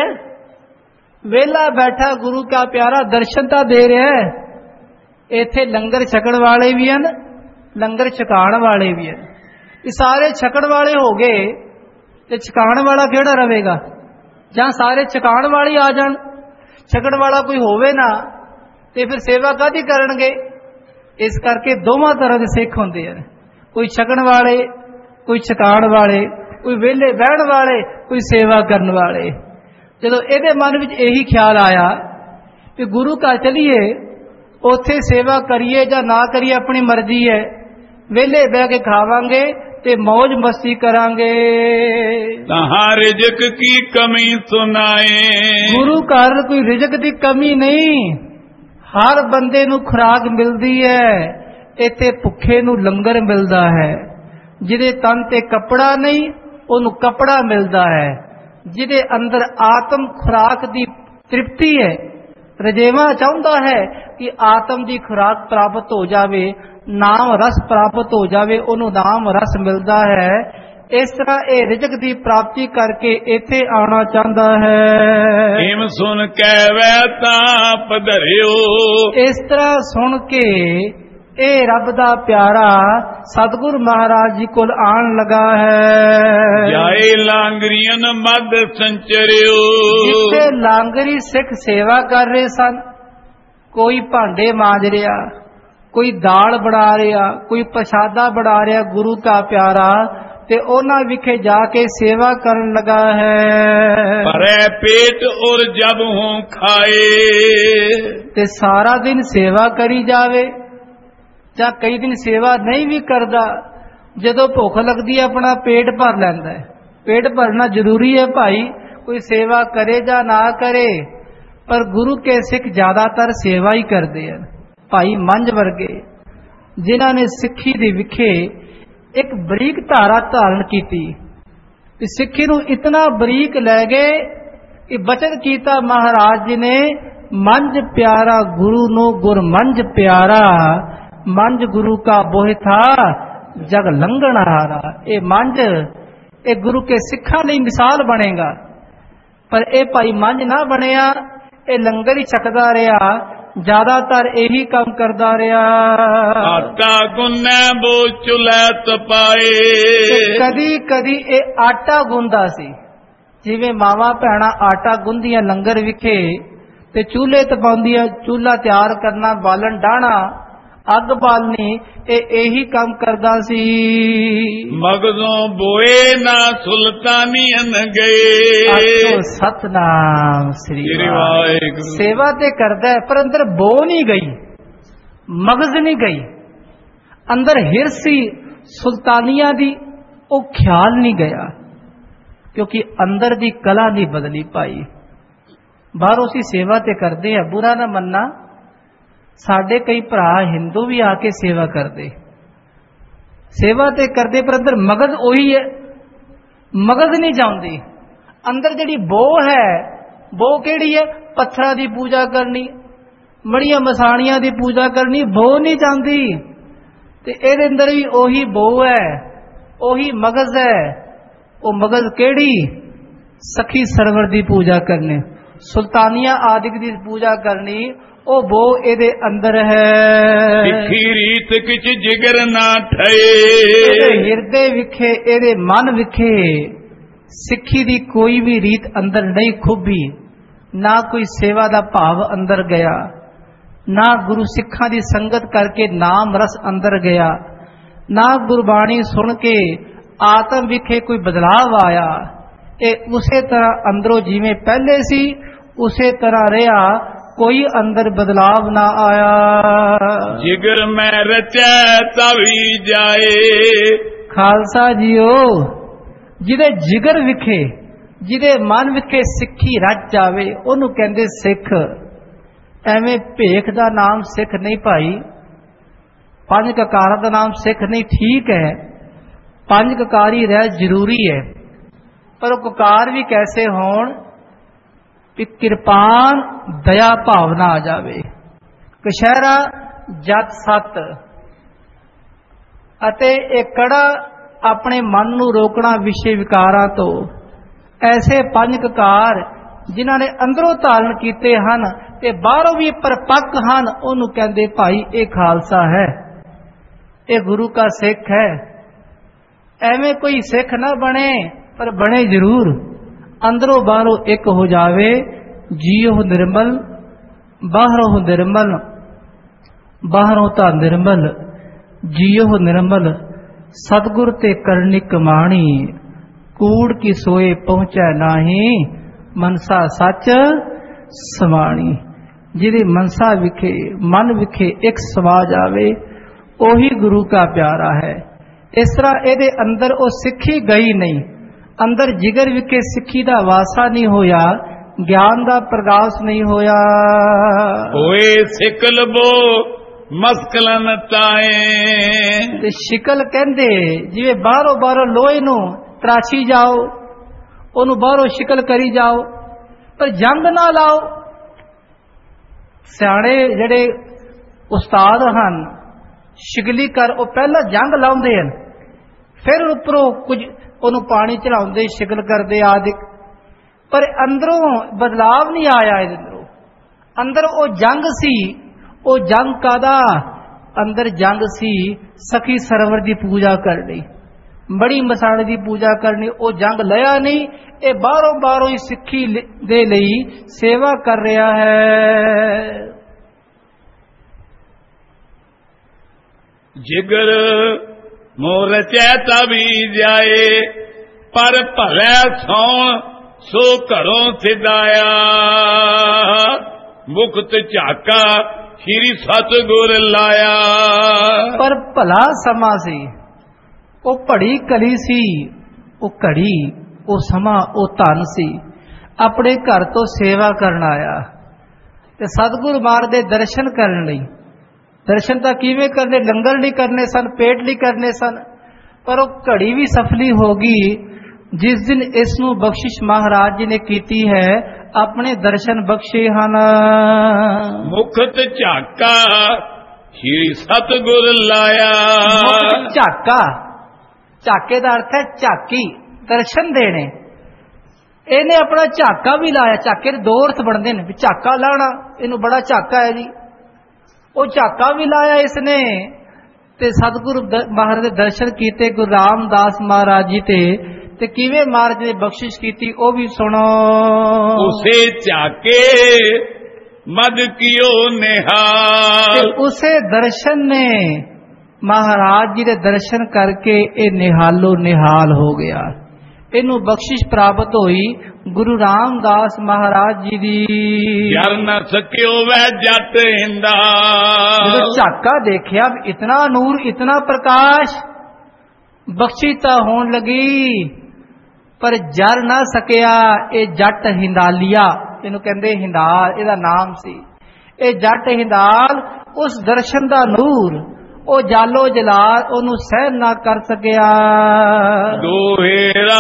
ਵਿਹਲਾ ਬੈਠਾ ਗੁਰੂ ਕਾ ਪਿਆਰਾ ਦਰਸ਼ਨ ਤਾਂ ਦੇ ਰਿਹਾ। ਇੱਥੇ ਲੰਗਰ ਛਕਣ ਵਾਲੇ ਵੀ ਹਨ, ਲੰਗਰ ਛਕਾਉਣ ਵਾਲੇ ਵੀ ਹਨ। ਇਹ ਸਾਰੇ ਛਕਣ ਵਾਲੇ ਹੋ ਗਏ ਤੇ ਛਕਾਉਣ ਵਾਲਾ ਕਿਹੜਾ ਰਵੇਗਾ? ਜਾਂ ਸਾਰੇ ਛਕਾਉਣ ਵਾਲੇ ਆ ਜਾਣ, ਛਕਣ ਵਾਲਾ ਕੋਈ ਹੋਵੇ ਨਾ ਤੇ ਫਿਰ ਸੇਵਾ ਕਾਹਦੀ ਕਰਨਗੇ? ਇਸ ਕਰਕੇ ਦੋਵਾਂ ਤਰ੍ਹਾਂ ਦੇ ਸਿੱਖ ਹੁੰਦੇ ਹਨ, ਕੋਈ ਛਕਣ ਵਾਲੇ, ਕੋਈ ਛਕਾਉਣ ਵਾਲੇ, ਕੋਈ ਵਿਹਲੇ ਬਹਿਣ ਵਾਲੇ, ਕੋਈ ਸੇਵਾ ਕਰਨ ਵਾਲੇ। ਜਦੋਂ ਇਹਦੇ ਮਨ ਵਿੱਚ ਇਹੀ ਖਿਆਲ ਆਇਆ ਕਿ ਗੁਰੂ ਘਰ ਚਲੀਏ, ਉੱਥੇ ਸੇਵਾ ਕਰੀਏ ਜਾਂ ਨਾ ਕਰੀਏ ਆਪਣੀ ਮਰਜ਼ੀ ਹੈ, ਵਿਹਲੇ ਬਹਿ ਕੇ ਖਾਵਾਂਗੇ ਤੇ ਮौज ਮਸਤੀ ਕਰਾਂਗੇ, ਤਹਾਂ ਰਿਜ਼ਕ ਕੀ ਕਮੀ ਸੁਨਾਏ। ਗੁਰੂ ਘਰ ਕੋਈ ਰਿਜ਼ਕ ਦੀ ਕਮੀ ਨਹੀਂ, ਹਰ ਬੰਦੇ ਨੂੰ ਖੁਰਾਕ ਮਿਲਦੀ ਹੈ। ਇੱਥੇ ਭੁੱਖੇ ਨੂੰ ਲੰਗਰ ਮਿਲਦਾ ਹੈ, ਜਿਹਦੇ ਤਨ ਤੇ ਕੱਪੜਾ ਨਹੀਂ ਉਹਨੂੰ ਕੱਪੜਾ ਮਿਲਦਾ ਹੈ, ਜਿਹਦੇ ਅੰਦਰ ਆਤਮ ਖੁਰਾਕ ਦੀ ਤ੍ਰਿਪਤੀ ਹੈ, ਰਜੇਵਾ ਚਾਹੁੰਦਾ ਹੈ ਕਿ ਆਤਮ ਦੀ ਖੁਰਾਕ ਪ੍ਰਾਪਤ ਹੋ ਜਾਵੇ, ਨਾਮ ਰਸ ਪ੍ਰਾਪਤ ਹੋ ਜਾਵੇ, ਉਹਨੂੰ ਨਾਮ ਰਸ ਮਿਲਦਾ ਹੈ। ਇਸ ਤਰ੍ਹਾਂ ਇਹ ਰਿਜ਼ਕ ਦੀ ਪ੍ਰਾਪਤੀ ਕਰਕੇ ਇੱਥੇ ਆਉਣਾ ਚਾਹੁੰਦਾ ਹੈ। ਏਮ ਸੁਣ ਕੇ ਵੈ ਤਾਂ ਪਧਰਿਓ। ਇਸ ਤਰ੍ਹਾਂ ਸੁਣ ਕੇ ਇਹ ਰੱਬ ਦਾ ਪਿਆਰਾ ਸਤਿਗੁਰ ਮਹਾਰਾਜ ਜੀ ਕੋਲ ਆਉਣ ਲੱਗਾ ਹੈ। ਜਾਏ ਲਾਂਗਰੀਆਂ ਮਦ ਸੰਚਰਿਓ। ਜਿੱਥੇ ਲਾਂਗਰੀ ਸਿੱਖ ਸੇਵਾ ਕਰ ਰਹੇ ਸਨ, ਕੋਈ ਭਾਂਡੇ ਮਾਂਜ ਰਿਹਾ, ਕੋਈ ਦਾਲ ਬਣਾ ਰਿਹਾ, ਕੋਈ ਪ੍ਰਸ਼ਾਦਾ ਬਣਾ ਰਿਹਾ ਗੁਰੂ ਦਾ ਪਿਆਰਾ, ਤੇ ਉਹਨਾਂ ਵਿਖੇ ਜਾ ਕੇ ਸੇਵਾ ਕਰਨ ਲੱਗਾ ਹੈ। ਭਰੇ ਪੇਟ ਔਰ ਜਬ ਹੂੰ ਖਾਏ। ਤੇ ਸਾਰਾ ਦਿਨ ਸੇਵਾ ਕਰੀ ਜਾਵੇ ਜਾਂ ਕਈ ਦਿਨ ਸੇਵਾ ਨਹੀਂ ਵੀ ਕਰਦਾ, ਜਦੋਂ ਭੁੱਖ ਲੱਗਦੀ ਹੈ ਆਪਣਾ ਪੇਟ ਭਰ ਲੈਂਦਾ ਹੈ। ਪੇਟ ਭਰਨਾ ਜ਼ਰੂਰੀ ਹੈ ਭਾਈ, ਕੋਈ ਸੇਵਾ ਕਰੇ ਜਾਂ ਨਾ ਕਰੇ, ਪਰ ਗੁਰੂ ਕੇ ਸਿੱਖ ਜ਼ਿਆਦਾਤਰ ਸੇਵਾ ਹੀ ਕਰਦੇ ਹਨ। ਭਾਈ ਮੰਝ ਵਰਗੇ ਜਿਨ੍ਹਾਂ ਨੇ ਸਿੱਖੀ ਦੇ ਵਿਖੇ ਇੱਕ ਬਰੀਕ ਧਾਰਾ ਧਾਰਨ ਕੀਤੀ, ਤੇ ਸਿੱਖੀ ਨੂੰ ਇਤਨਾ ਬਰੀਕ ਲੈ ਗਏ ਕਿ ਬਚਨ ਕੀਤਾ ਮਹਾਰਾਜ ਜੀ ਨੇ, ਮੰਝ ਪਿਆਰਾ ਗੁਰੂ ਨੂੰ ਗੁਰ ਮੰਝ ਪਿਆਰਾ, ਮੰਝ ਗੁਰੂ ਕਾ ਬੋਹਿ ਥਾ ਜਗ ਲੰਘਣ ਹਾਰਾ। ਇਹ ਮੰਝ ਇਹ ਗੁਰੂ ਕੇ ਸਿੱਖਾਂ ਲਈ ਮਿਸਾਲ ਬਣੇਗਾ, ਪਰ ਇਹ ਭਾਈ ਮੰਝ ਨਾ ਬਣਿਆ, ਇਹ ਲੰਗਰ ਹੀ ਛਕਦਾ ਰਿਹਾ, ਜ਼ਿਆਦਾਤਰ ਇਹੀ ਕੰਮ ਕਰਦਾ ਰਿਹਾ। ਆਟਾ ਗੁੰਨੈ ਬੋ ਚੁਲੈ ਤਪਾਏ। ਕਦੀ ਕਦੀ ਇਹ ਆਟਾ ਗੁੰਦਾ ਸੀ, ਜਿਵੇਂ ਮਾਵਾਂ ਭੈਣਾਂ ਆਟਾ ਗੁੰਦੀਆਂ ਲੰਗਰ ਵਿਖੇ ਤੇ ਚੂਲੇ ਤਪਾਉਂਦੀਆਂ, ਚੂਲਾ ਤਿਆਰ ਕਰਨਾ, ਬਾਲਣ ਡਾਹਣਾ, ਅੱਗ ਬਾਲਣੀ, ਇਹੀ ਕੰਮ ਕਰਦਾ ਸੀ। ਮਗਜ਼ੋਂ ਬੋਏ ਨਾ ਸੁਲਤਾਨੀਅਨ ਗਏ। ਆਖੋ ਸਤਨਾਮ ਸ੍ਰੀ ਵਾਹਿਗੁਰੂ। ਸੇਵਾ ਤੇ ਕਰਦਾ ਹੈ ਪਰ ਅੰਦਰ ਬੋ ਨਹੀਂ ਗਈ, ਮਗਜ਼ ਨਹੀਂ ਗਈ, ਅੰਦਰ ਹਿਰਸੀ ਸੁਲਤਾਨੀਆਂ ਦੀ ਉਹ ਖਿਆਲ ਨਹੀਂ ਗਿਆ, ਕਿਉਂਕਿ ਅੰਦਰ ਦੀ ਕਲਾ ਨਹੀਂ ਬਦਲੀ ਪਾਈ। ਬਾਹਰੋਂ ਅਸੀਂ ਸੇਵਾ ਤੇ ਕਰਦੇ ਆ, ਬੁਰਾ ਨਾ ਮੰਨਣਾ, ਸਾਡੇ ਕਈ ਭਰਾ ਹਿੰਦੂ ਵੀ ਆ ਕੇ ਸੇਵਾ ਕਰਦੇ, ਸੇਵਾ ਤੇ ਕਰਦੇ ਪਰ ਅੰਦਰ ਮਗਜ਼ ਉਹੀ ਹੈ, ਮਗਜ਼ ਨਹੀਂ ਜਾਂਦੀ। ਅੰਦਰ ਜਿਹੜੀ ਬੋ ਹੈ, ਬੋ ਕਿਹੜੀ ਹੈ? ਪੱਥਰਾਂ ਦੀ ਪੂਜਾ ਕਰਨੀ, ਮੜੀਆਂ ਮਸਾਣੀਆਂ ਦੀ ਪੂਜਾ ਕਰਨੀ, ਬੋ ਨਹੀਂ ਜਾਂਦੀ। ਤੇ ਇਹਦੇ ਅੰਦਰ ਵੀ ਉਹੀ ਬੋ ਹੈ, ਉਹੀ ਮਗਜ਼ ਹੈ। ਉਹ ਮਗਜ਼ ਕਿਹੜੀ? ਸਖੀ ਸਰਵਰ ਦੀ ਪੂਜਾ ਕਰਨੀ, ਸੁਲਤਾਨੀਆਂ ਆਦਿਕ ਦੀ ਪੂਜਾ ਕਰਨੀ, ਉਹ ਬੋ ਇਹਦੇ ਅੰਦਰ ਹੈ। ਸਿੱਖੀ ਰੀਤ ਕਿਛ ਜਿਗਰ ਨਾ ਠਏ। ਇਹਦੇ ਹਿਰਦੇ ਵਿਖੇ, ਇਹਦੇ ਮਨ ਵਿਖੇ ਸਿੱਖੀ ਦੀ ਕੋਈ ਵੀ ਰੀਤ ਅੰਦਰ ਨਹੀਂ ਖੁੱਭੀ, ਨਾ ਕੋਈ ਸੇਵਾ ਦਾ ਭਾਵ ਅੰਦਰ ਗਿਆ, ਨਾ ਗੁਰੂ ਸਿੱਖਾਂ ਦੀ ਸੰਗਤ ਕਰਕੇ ਨਾਮ ਰਸ ਅੰਦਰ ਗਿਆ, ਨਾ ਗੁਰਬਾਣੀ ਸੁਣ ਕੇ ਆਤਮ ਵਿਖੇ ਕੋਈ ਬਦਲਾਵ ਆਇਆ। ਇਹ ਉਸੇ ਤਰ੍ਹਾਂ ਅੰਦਰੋਂ ਜਿਵੇਂ ਪਹਿਲੇ ਸੀ ਉਸੇ ਤਰ੍ਹਾਂ ਰਿਹਾ, ਕੋਈ ਅੰਦਰ ਬਦਲਾਵ ਨਾ ਆਇਆ। ਜਿਗਰ ਮੈਂ ਰਚੈ ਤਵੀ ਜਾਏ। ਖਾਲਸਾ ਜੀਓ, ਜਿਹਦੇ ਜਿਗਰ ਵਿਖੇ, ਜਿਹਦੇ ਮਨ ਵਿਖੇ ਸਿੱਖੀ ਰਚ ਜਾਵੇ ਉਹਨੂੰ ਕਹਿੰਦੇ ਸਿੱਖ। ਐਵੇਂ ਭੇਖ ਦਾ ਨਾਮ ਸਿੱਖ ਨਹੀਂ ਭਾਈ, ਪੰਜ ਕਕਾਰਾਂ ਦਾ ਨਾਮ ਸਿੱਖ ਨਹੀਂ। ਠੀਕ ਹੈ, ਪੰਜ ਕਕਾਰੀ ਰਹਿ ਜ਼ਰੂਰੀ ਹੈ, ਪਰ ਉਹ ਕਕਾਰ ਵੀ ਕੈਸੇ ਹੋਣ ਕਿ ਕਿਰਪਾਨ ਦਇਆ ਭਾਵਨਾ ਆ ਜਾਵੇ। ਕਸ਼ਹਿਰਾ ਜਤ ਸਤ ਅਤੇ ਇਹ ਕੜਾ ਆਪਣੇ ਮਨ ਨੂੰ ਰੋਕਣਾ ਵਿਸ਼ੇ ਵਿਕਾਰਾਂ ਤੋਂ। ਐਸੇ ਪੰਜ ਕਕਾਰ ਜਿਨ੍ਹਾਂ ਨੇ ਅੰਦਰੋਂ ਧਾਰਨ ਕੀਤੇ ਹਨ ਤੇ ਬਾਹਰੋਂ ਵੀ ਪਰਪੱਕ ਹਨ, ਉਹਨੂੰ ਕਹਿੰਦੇ ਭਾਈ ਇਹ ਖਾਲਸਾ ਹੈ, ਇਹ ਗੁਰੂ का ਸਿੱਖ ਹੈ। ਐਵੇਂ ਕੋਈ ਸਿੱਖ ਨਾ ਬਣੇ, ਪਰ ਬਣੇ ਜ਼ਰੂਰ, ਅੰਦਰੋਂ ਬਾਹਰੋਂ ਇੱਕ ਹੋ ਜਾਵੇ। ਜੀਉ ਨਿਰਮਲ ਬਾਹਰੋਂ ਨਿਰਮਲ, ਬਾਹਰੋਂ ਤਾਂ ਨਿਰਮਲ, ਜੀਉ ਨਿਰਮਲ, ਸਤਿਗੁਰ ਤੇ ਕਰਨੀ ਕਮਾਣੀ, ਕੂੜ ਕੀ ਸੋਏ ਪਹੁੰਚੈ ਨਾਹੀ, ਮਨਸਾ ਸੱਚ ਸਮਾਣੀ। ਜਿਹਦੇ ਮਨਸਾ ਵਿਖੇ, ਮਨ ਵਿਖੇ ਇੱਕ ਸਮਾ ਜਾਵੇ, ਉਹੀ ਗੁਰੂ का ਪਿਆਰਾ ਹੈ। ਇਸ ਤਰ੍ਹਾਂ ਇਹਦੇ ਅੰਦਰ ਉਹ ਸਿੱਖੀ ਗਈ ਨਹੀਂ, ਅੰਦਰ ਜਿਗਰ ਵਿਖੇ ਸਿੱਖੀ ਦਾ ਵਾਸਾ ਨਹੀਂ ਹੋਇਆ, ਗਿਆਨ ਦਾ ਪ੍ਰਗਾਸ ਨਹੀਂ ਹੋਇਆ। ਹੋਏ ਸਿਕਲ ਬੋ ਮਸਕਲਨ ਤਾਏ। ਤੇ ਸ਼ਿਕਲ ਕਹਿੰਦੇ ਜਿਵੇਂ ਬਾਹਰੋਂ ਲੋਹੇ ਨੂੰ ਤਰਾਸ਼ੀ ਜਾਓ, ਉਹਨੂੰ ਬਾਹਰੋਂ ਸ਼ਿਕਲ ਕਰੀ ਜਾਓ, ਪਰ ਜੰਗ ਨਾ ਲਾਓ। ਸਿਆਣੇ ਜਿਹੜੇ ਉਸਤਾਦ ਹਨ ਸ਼ਿਕਲੀਕਰ, ਉਹ ਪਹਿਲਾਂ ਜੰਗ ਲਾਉਂਦੇ ਹਨ, ਫਿਰ ਉੱਪਰੋਂ ਕੁਝ ਉਹਨੂੰ ਪਾਣੀ ਚੜਾਉਂਦੇ, ਸ਼ਿਕਲ ਕਰਦੇ ਆਦਿ, ਪਰ ਅੰਦਰੋਂ ਬਦਲਾਵ ਨਹੀਂ ਆਇਆ। ਇਹਦੇ ਅੰਦਰ ਉਹ ਜੰਗ ਸੀ। ਉਹ ਜੰਗ ਕਾਦਾ? ਅੰਦਰ ਜੰਗ ਸੀ ਸਖੀ ਸਰਵਰ ਦੀ ਪੂਜਾ ਕਰਨੀ, ਬੜੀ ਮਸਾਣੇ ਦੀ ਪੂਜਾ ਕਰਨੀ। ਉਹ ਜੰਗ ਲਿਆ ਨਹੀਂ, ਇਹ ਬਾਹਰੋਂ ਹੀ ਸਿੱਖੀ ਦੇ ਲਈ ਸੇਵਾ ਕਰ ਰਿਹਾ ਹੈ। ਜਿਗਰ ਮੋਰ ਰਚੈ ਤਵੀ ਜਾਏ, ਪਰ ਭਲੇ ਸੌਣ ਸੋ ਘਰੋਂ ਸਿਧਾਇਆ, ਮੁਕਤ ਝਾਕਾ ਸ਼੍ਰੀ ਸਤਿਗੁਰ ਲਾਇਆ। ਪਰ ਭਲਾ ਸਮਾਂ ਸੀ, ਉਹ ਭੜੀ ਕਲੀ ਸੀ, ਉਹ ਘੜੀ, ਉਹ ਸਮਾਂ, ਉਹ ਧਨ ਸੀ। ਆਪਣੇ ਘਰ ਤੋਂ ਸੇਵਾ ਕਰਨ ਆਇਆ ਤੇ ਸਤਿਗੁਰ ਮਾਰ ਦੇ ਦਰਸ਼ਨ ਕਰਨ ਲਈ। ਦਰਸ਼ਨ ਤਾਂ ਕਿਵੇਂ ਕਰਨੇ? ਲੰਗਰ ਨਹੀਂ ਕਰਨੇ ਸਨ, ਪੇਟ ਨਹੀਂ ਕਰਨੇ ਸਨ, ਪਰ ਉਹ ਘੜੀ ਵੀ ਸਫਲੀ ਹੋ ਗਈ ਜਿਸ ਦਿਨ ਇਸ ਨੂੰ ਬਖਸ਼ਿਸ਼ ਮਹਾਰਾਜ ਜੀ ਨੇ ਕੀਤੀ ਹੈ, ਆਪਣੇ ਦਰਸ਼ਨ ਬਖਸ਼ੇ ਹਨ। ਮੁਖਤ ਝਾਕਾ ਸ਼੍ਰੀ ਸਤਿਗੁਰ ਲਾਇਆ। ਮੁਖਤ ਝਾਕਾ, ਝਾਕੇ ਦਾ ਅਰਥ ਹੈ ਝਾਕੀ, ਦਰਸ਼ਨ ਦੇਣੇ। ਇਹਨੇ ਆਪਣਾ ਝਾਕਾ ਵੀ ਲਾਇਆ। ਝਾਕੇ ਦੇ ਦੋ ਅਰਥ ਬਣਦੇ ਨੇ, ਵੀ ਝਾਕਾ ਲਾਣਾ, ਇਹਨੂੰ ਬੜਾ ਝਾਕਾ ਹੈ ਜੀ। ਉਹ ਝਾਕਾ ਵੀ ਲਾਇਆ ਇਸਨੇ ਤੇ ਸਤਿਗੁਰੂ ਮਹਾਰਾਜ ਦੇ ਦਰਸ਼ਨ ਕੀਤੇ ਗੁਰੂ ਰਾਮਦਾਸ ਮਹਾਰਾਜ ਜੀ ਤੇ ਕਿਵੇਂ ਮਹਾਰਾਜ ਨੇ ਬਖਸ਼ਿਸ਼ ਕੀਤੀ ਉਹ ਵੀ ਸੁਣੋ। ਉਸੇ ਝਾਕੇ मद कियो निहाल। उसे दर्शन ने महाराज जी दे दर्शन करके ये निहालो निहाल हो गया। इनू बख्शिश प्राप्त हुई गुरु रामदास महाराज जी दी। जर न सकियो वह जट हिंदाल। झाका देखिया इतना नूर इतना प्रकाश बख्शिता होन लगी पर जर ना सकिया। ये जट हिंदालिया इनू कहंदे हिंदाल इहदा नाम सी। ये जट हिंदाल उस दर्शन दा नूर ओ जालो जलाल ओनू सहन ना कर सकिया। दोहेरा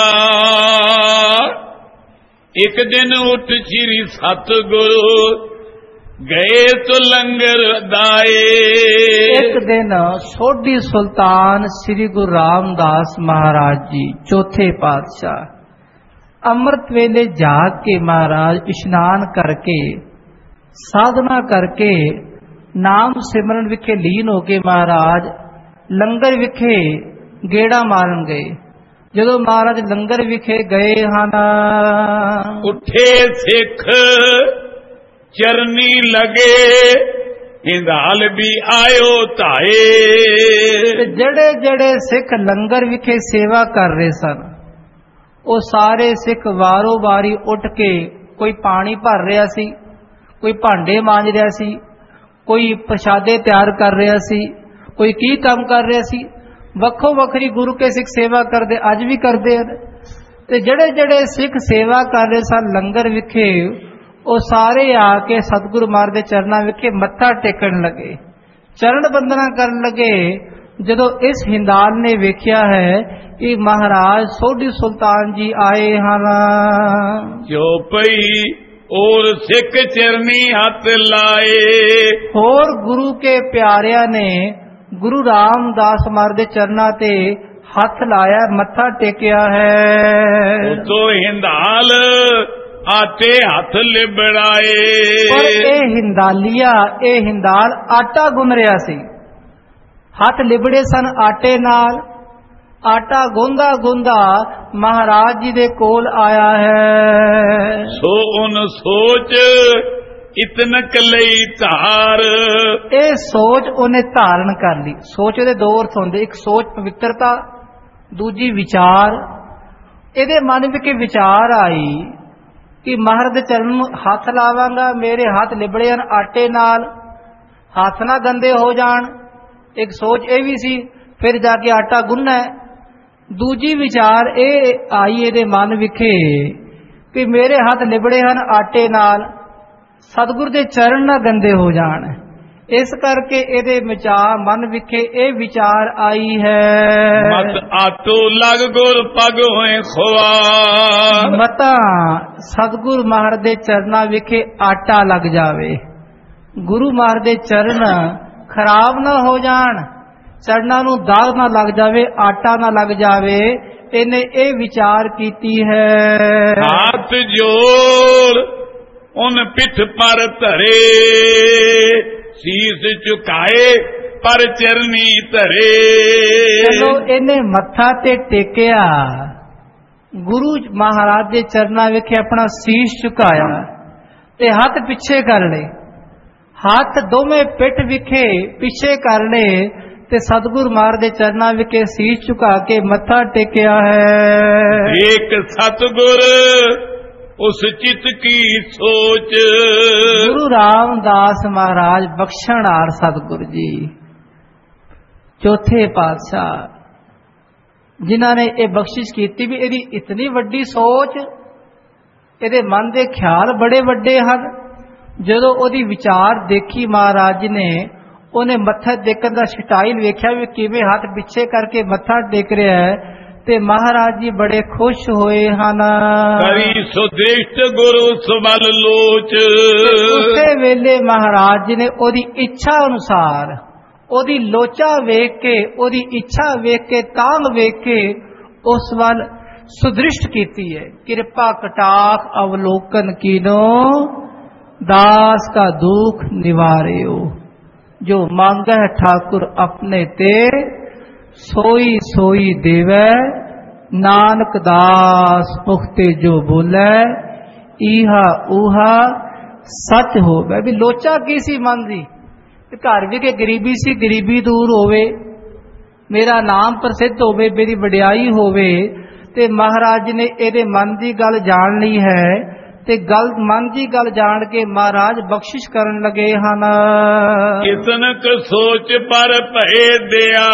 एक दिन उठ श्री सतगुरु गए तो लंगर दाए। एक दिन सोढ़ी सुल्तान श्री गुरु रामदास महाराज जी चौथे पातशाह अमृत वेले जाग के महाराज इशनान करके साधना करके नाम सिमरन विखे लीन होके महाराज लंगर विखे गेड़ा मारन गए। जदों महाराज लंगर विखे गए हन उठे सिख चरनी लगे हिंदाल भी आयो ताए। जड़े जड़े सिख लंगर विखे सेवा कर रहे सन वो सारे सिख वारो वारी उठ के कोई पानी भर रहा सी, कोई भांडे मांज रहा सी, कोई प्रशादे तैयार कर रहा सी, कोई की काम कर रहा सी। वक्खो वखरी गुरु के सिख सेवा करते अज भी करते हैं। ते जड़े जड़े सिख सेवा कर रहे सन लंगर विखे वो सारे आके सतगुरु महाराज दे चरणा विखे मत्था टेकन लगे, चरण बंदना करन लगे। जदों इस हिंदाल ने वेख्या है कि महाराज सोढ़ी सुल्तान जी आए हन जो पई और सिख चरनी हाथ लाए। और गुरु के प्यारिया ने गुरु रामदास महाराज दे चरना ते हाथ लाया मत्था टेकिया है। तो हिंदाल आटे हाथ लिबड़ाए। और ए हिंदालिया ए हिंदाल आटा गुन रहा सी, हाथ लिबड़े सन आटे नाल। आटा गोंदा गोंदा महाराज जी दे कोल आया है। सो उन सोच इतन कलई धार। ए सोच उन्हें धारण कर ली। सोच दे दो अर्थ होंदे, एक सोच पवित्रता, दूजी विचार। एदे मन विच विचार आई कि महाराज दे चरण नूं हाथ लावांगा, मेरे हाथ लिबड़े हन आटे नाल, हाथ ना गंदे हो जाण। एक सोच ए भी सी, फिर जाके आटा गुनना है। दूजी विचार ए आई एदे मन विखे कि मेरे हाथ लिबड़े हन आटे नाल, सतगुरु दे चरण ना गंदे हो जाण। इस करके एदे विचार मन विखे ए विचार आई है मत आटो लग गुर पग होए खोआ। मता सतगुरु महाराज दे चरना विखे आटा लग जावे, गुरु महाराज दे चरण खराब ना हो जाण, चरणा नूं दाग ना लग जावे, आटा ना लग जावे। इन्हें ए विचार कीती है। हाथ जोड़ उन पिठ पर धरे, शीस झुकाए पर चरनी धरे। चलो इन्हें मत्था ते टेकिया, गुरु महाराज दे चरना विखे अपना शीश झुकाया ते हाथ पिछे कर ले। हाथ दोवें पिठ विखे पिछे कर ले ते सतगुरु महाराज दे चरना विखे शीश झुका के मत्था टेकिया है। एक सतगुर उस चित की सोच। गुरु रामदास महाराज बख्शणहार सतगुरु जी चौथे पातशाह जिन्हां ने ये बख्शिश की भी इहदी इतनी वड्डी सोच, इहदे मन दे ख्याल बड़े वड्डे हन। जदों ओहदी विचार देखी महाराज ने, उन्हें मत्था टेकन दा स्टाइल वेख्या भी किवें हाथ पिछे करके मत्था टेक रहा है, ते महाराज जी बड़े खुश होए हन। करी सुदृष्ट गुरु सुबल लोच। उसे वेले महाराज जी ने ओदी इच्छा अनुसार, ओदी लोचा वेख के, ओदी इच्छा वेख के, तांग वेख के उस वल सुदृष्ट कीती है। कृपा कटाख अवलोकन कीनो, दास का दुख निवारेओ। जो मांगह ठाकुर अपने ते, सोई सोई देवै, नानक दास पुख्ते जो बोलै। ईहा ऊहा ਸੱਚ ਹੋਵੇ। ਵੀ ਲੋਚਾ ਕੀ ਸੀ ਮਨ ਦੀ, ਘਰ ਵਿਖੇ ਗਰੀਬੀ ਸੀ, ਗਰੀਬੀ ਦੂਰ ਹੋਵੇ, ਮੇਰਾ ਨਾਮ ਪ੍ਰਸਿੱਧ ਹੋਵੇ, ਮੇਰੀ ਵਡਿਆਈ ਹੋਵੇ। ਤੇ ਮਹਾਰਾਜ ਜੀ ਨੇ ਇਹਦੇ ਮਨ ਦੀ ਗੱਲ ਜਾਣ ਲਈ ਹੈ ਤੇ ਮਨ ਦੀ ਗੱਲ ਜਾਣ ਕੇ ਮਹਾਰਾਜ ਬਖਸ਼ਿਸ਼ ਕਰਨ ਲੱਗੇ ਹਨ। ਇਤਨਕ ਸੋਚ ਪਰ ਭਏ ਦਿਆਲ,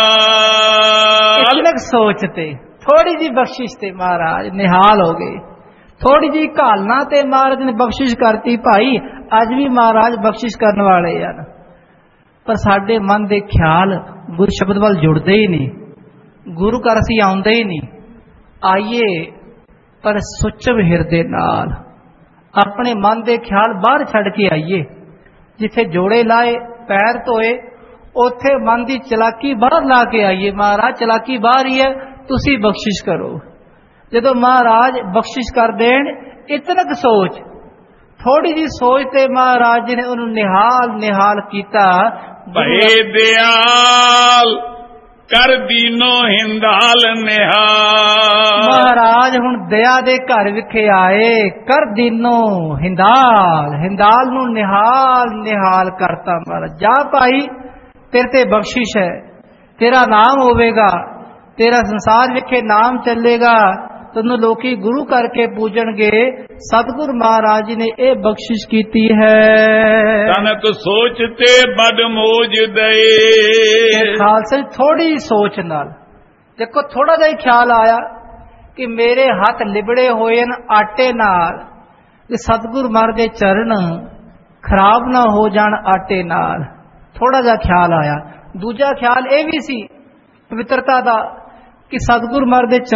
ਇਤਨਕ ਸੋਚ ਤੇ ਥੋੜੀ ਜੀ ਬਖਸ਼ਿਸ਼ ਤੇ ਮਹਾਰਾਜ ਨਿਹਾਲ ਹੋ ਗਏ। ਥੋੜੀ ਜੀ ਘਾਲਣਾ ਤੇ ਮਹਾਰਾਜ ਨੇ ਬਖਸ਼ਿਸ਼ ਕਰਤੀ। ਭਾਈ ਅੱਜ ਵੀ ਮਹਾਰਾਜ ਬਖਸ਼ਿਸ਼ ਕਰਨ ਵਾਲੇ ਹਨ, ਪਰ ਸਾਡੇ ਮਨ ਦੇ ਖਿਆਲ ਗੁਰੂ ਸ਼ਬਦ ਵੱਲ ਜੁੜਦੇ ਹੀ ਨਹੀਂ, ਗੁਰੂ ਘਰ ਅਸੀਂ ਆਉਂਦੇ ਹੀ ਨਹੀਂ। ਆਈਏ ਪਰ ਸੁੱਚਮ ਹਿਰਦੇ ਨਾਲ ਆਪਣੇ ਮਨ ਦੇ ਖਿਆਲ ਬਾਹਰ ਛੱਡ ਕੇ ਆਈਏ। ਜਿੱਥੇ ਜੋੜੇ ਲਾਏ, ਪੈਰ ਧੋਏ, ਉੱਥੇ ਮਨ ਦੀ ਚਲਾਕੀ ਬਾਹਰ ਲਾ ਕੇ ਆਈਏ। ਮਹਾਰਾਜ ਚਲਾਕੀ ਬਾਹਰ ਹੀ ਹੈ, ਤੁਸੀਂ ਬਖਸ਼ਿਸ਼ ਕਰੋ। ਜਦੋਂ ਮਹਾਰਾਜ ਬਖਸ਼ਿਸ਼ ਕਰ ਦੇਣ, ਇਤਨਕ ਸੋਚ, ਥੋੜੀ ਜੀ ਸੋਚ ਤੇ ਮਹਾਰਾਜ ਜੀ ਨੇ ਉਹਨੂੰ ਨਿਹਾਲ ਕੀਤਾ। ਭਏ ਦਿਆਲ ਕਰ ਦੀਨੋ ਹਿੰਦਾਲ ਨਿਹਾਲ, ਮਹਾਰਾਜ ਹੁਣ ਦਇਆ ਦੇ ਘਰ ਵਿਖੇ ਆਏ। ਕਰ ਦੀਨੋ ਹਿੰਦਾਲ ਨੂੰ ਨਿਹਾਲ ਕਰਤਾ। ਮਹਾਰਾਜ ਜਾ ਭਾਈ, ਤੇਰੇ ਤੇ ਬਖਸ਼ਿਸ਼ ਹੈ, ਤੇਰਾ ਨਾਮ ਹੋਵੇਗਾ, ਤੇਰਾ ਸੰਸਾਰ ਵਿਖੇ ਨਾਮ ਚੱਲੇਗਾ, ਤੈਨੂੰ ਲੋਕੀ ਗੁਰੂ ਕਰਕੇ ਪੂਜਣਗੇ। ਸਤਿਗੁਰ ਮਹਾਰਾਜ ਜੀ ਨੇ ਇਹ ਬਖਸ਼ਿਸ਼ ਕੀਤੀ ਹੈ। ਤਨਕ ਸੋਚ ਤੇ ਬੜ ਮੋਜ ਦਏ, ਖਾਲਸਾ ਥੋੜੀ ਸੋਚ ਨਾਲ ਦੇਖੋ, ਥੋੜਾ ਜਿਹਾ ਹੀ ਖਿਆਲ ਆਇਆ ਕਿ ਮੇਰੇ ਹੱਥ ਲਿਬੜੇ ਹੋਏ ਨੇ ਆਟੇ ਨਾਲ, ਕਿ ਸਤਿਗੁਰ ਮਹਾਰਾਜ ਦੇ ਚਰਨ ਖਰਾਬ ਨਾ ਹੋ ਜਾਣ ਆਟੇ ਨਾਲ। ਥੋੜਾ ਜਿਹਾ ਖਿਆਲ ਆਇਆ। ਦੂਜਾ ਖਿਆਲ ਇਹ ਵੀ ਸੀ ਪਵਿੱਤਰਤਾ ਦਾ, ਕਿ ਸਤਿਗੁਰ ਮਹਾਰਾਜ ਦੇ